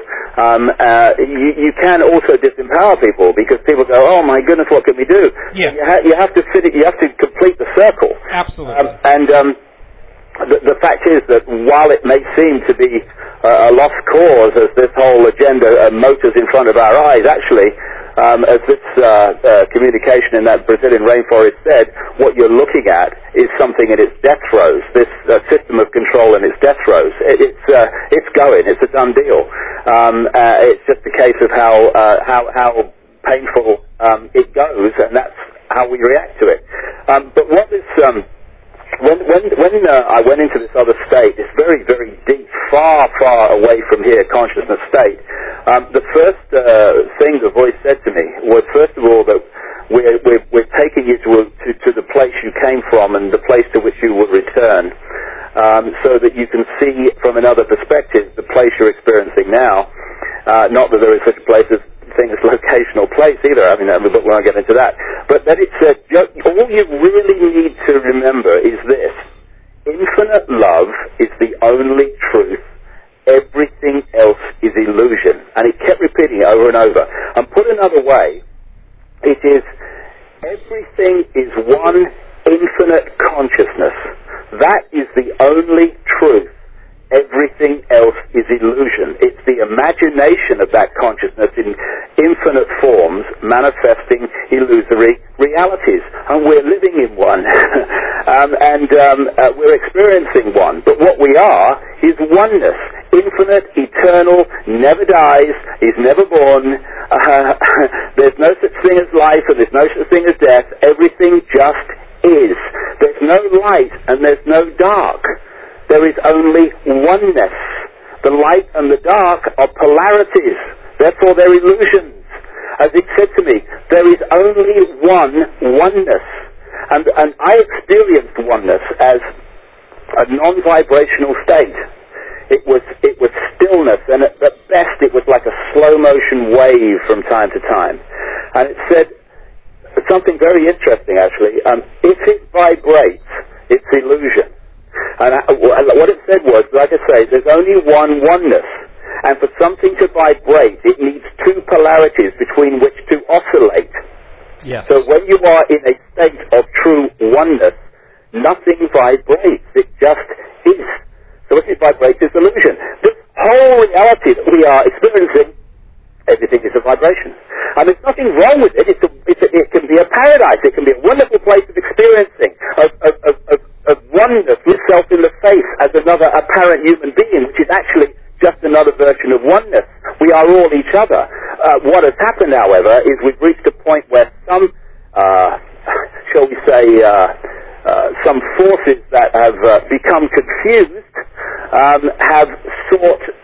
you can also disempower people, because people go, "Oh my goodness, what can we do?"
Yes.
You have to you have to complete the circle.
Absolutely.
The fact is that while it may seem to be a lost cause as this whole agenda motors in front of our eyes, actually, as this communication in that Brazilian rainforest said, what you're looking at is something in its death throes, this system of control in its death throes. It's going. It's a done deal. It's just a case of how painful it goes, and that's how we react to it. But what this... When I went into this other state, this very, very deep, far, far away from here consciousness state, the first thing the voice said to me was, first of all, that we're taking you to the place you came from and the place to which you will return, so that you can see from another perspective the place you're experiencing now. Not that there is such a place as thing as location or place either. I mean, but we won't get into that. But then it said, all you really need to remember is this: infinite love is the only truth. Everything else is illusion. And it kept repeating it over and over. And put another way, it is everything is one infinite consciousness. That is the only truth. Everything else is illusion. It's the imagination of that consciousness in infinite forms manifesting illusory realities. And we're living in one. We're experiencing one. But what we are is oneness. Infinite, eternal, never dies, is never born. There's no such thing as life and there's no such thing as death. Everything just is. There's no light and there's no dark. There is only oneness. The light and the dark are polarities. Therefore, they're illusions. As it said to me, there is only one oneness. And I experienced oneness as a non-vibrational state. It was stillness, and at best it was like a slow-motion wave from time to time. And it said something very interesting, actually. If it vibrates, it's illusion. And what it said was, like I say, there's only one oneness. And for something to vibrate, it needs two polarities between which to oscillate.
Yes.
So when you are in a state of true oneness, nothing vibrates. It just is. So if it vibrates, it's illusion. This whole reality that we are experiencing, everything is a vibration. And there's nothing wrong with it. It can be a paradise. It can be a wonderful place of experiencing, of oneness, look self in the face as another apparent human being, which is actually just another version of oneness. We are all each other. What has happened, however, is we've reached a point where some, shall we say, some forces that have become confused have sought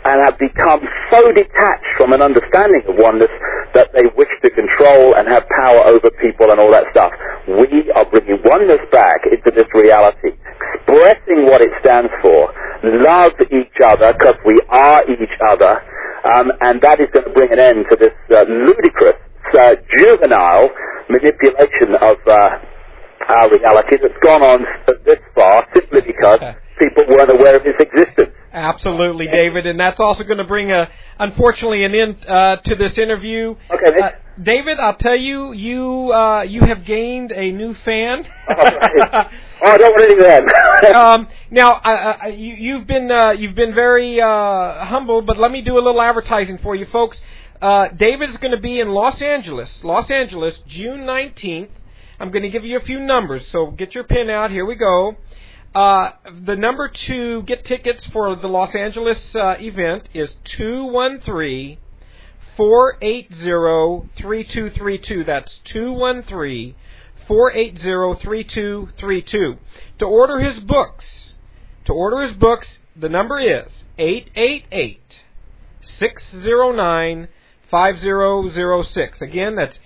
and have become so detached from an understanding of oneness that they wish to control and have power over people and all that stuff. We are bringing oneness back into this reality, expressing what it stands for, love each other because we are each other, and that is going to bring an end to this ludicrous, juvenile manipulation of our reality that's gone on this far simply because people weren't aware of its existence.
Absolutely, David, and that's also going to bring, unfortunately, an end to this interview.
Okay,
David, I'll tell you, you have gained a new fan.
Oh, I don't want anything then.
Now, you've been very humble, but let me do a little advertising for you, folks. David is going to be in Los Angeles, June 19th. I'm going to give you a few numbers, so get your pen out. Here we go. The number to get tickets for the Los Angeles event is 213-480-3232. That's 213-480-3232. To order his books, the number is 888-609-5006. Again, that's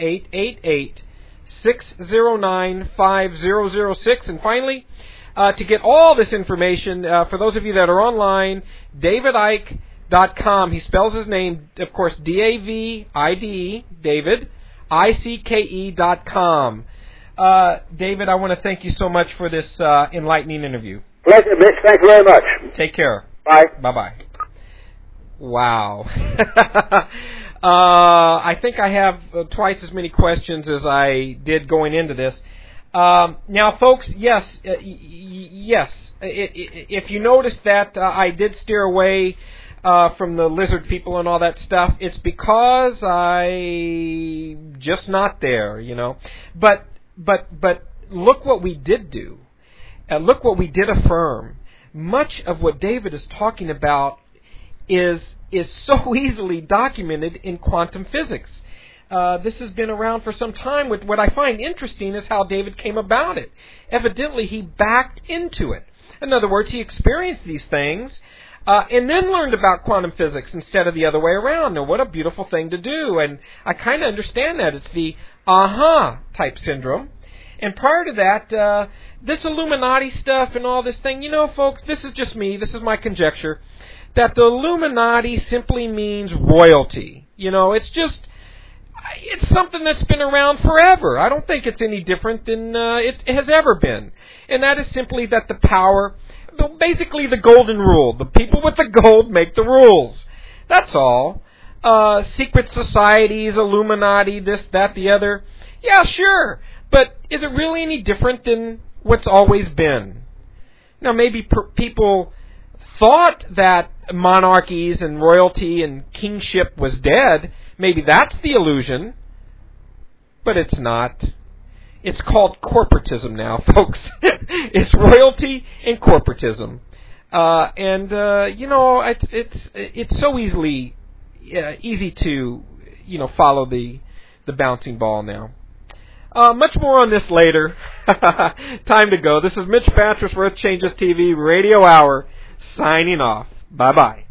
888-609-5006. And finally, to get all this information, for those of you that are online, DavidIcke.com. He spells his name, of course, D-A-V-I-D-E, David, I-C-K-E.com. David, I want to thank you so much for this enlightening interview.
Pleasure, Mitch. Thanks very much.
Take care.
Bye.
Bye-bye. Wow. I think I have twice as many questions as I did going into this. Now, folks, yes. If you notice that I did steer away from the lizard people and all that stuff, it's because I'm just not there, you know. But look what we did do. Look what we did affirm. Much of what David is talking about is so easily documented in quantum physics. This has been around for some time. What I find interesting is how David came about it. Evidently, he backed into it. In other words, he experienced these things and then learned about quantum physics instead of the other way around. Now, what a beautiful thing to do. And I kind of understand that. It's the aha type syndrome. And prior to that, this Illuminati stuff and all this thing, you know, folks, this is just me. This is my conjecture. That the Illuminati simply means royalty. You know, it's something that's been around forever. I don't think it's any different than it has ever been. And that is simply that the power, basically the golden rule. The people with the gold make the rules. That's all. Secret societies, Illuminati, this, that, the other. Yeah, sure. But is it really any different than what's always been? Now, maybe people thought that monarchies and royalty and kingship was dead. Maybe that's the illusion, but it's not. It's called corporatism now, folks. It's royalty and corporatism, you know, it's so easy to, you know, follow the bouncing ball now. Much more on this later. Time to go. This is Mitch Patras for Earth Changes TV Radio Hour, signing off. Bye-bye.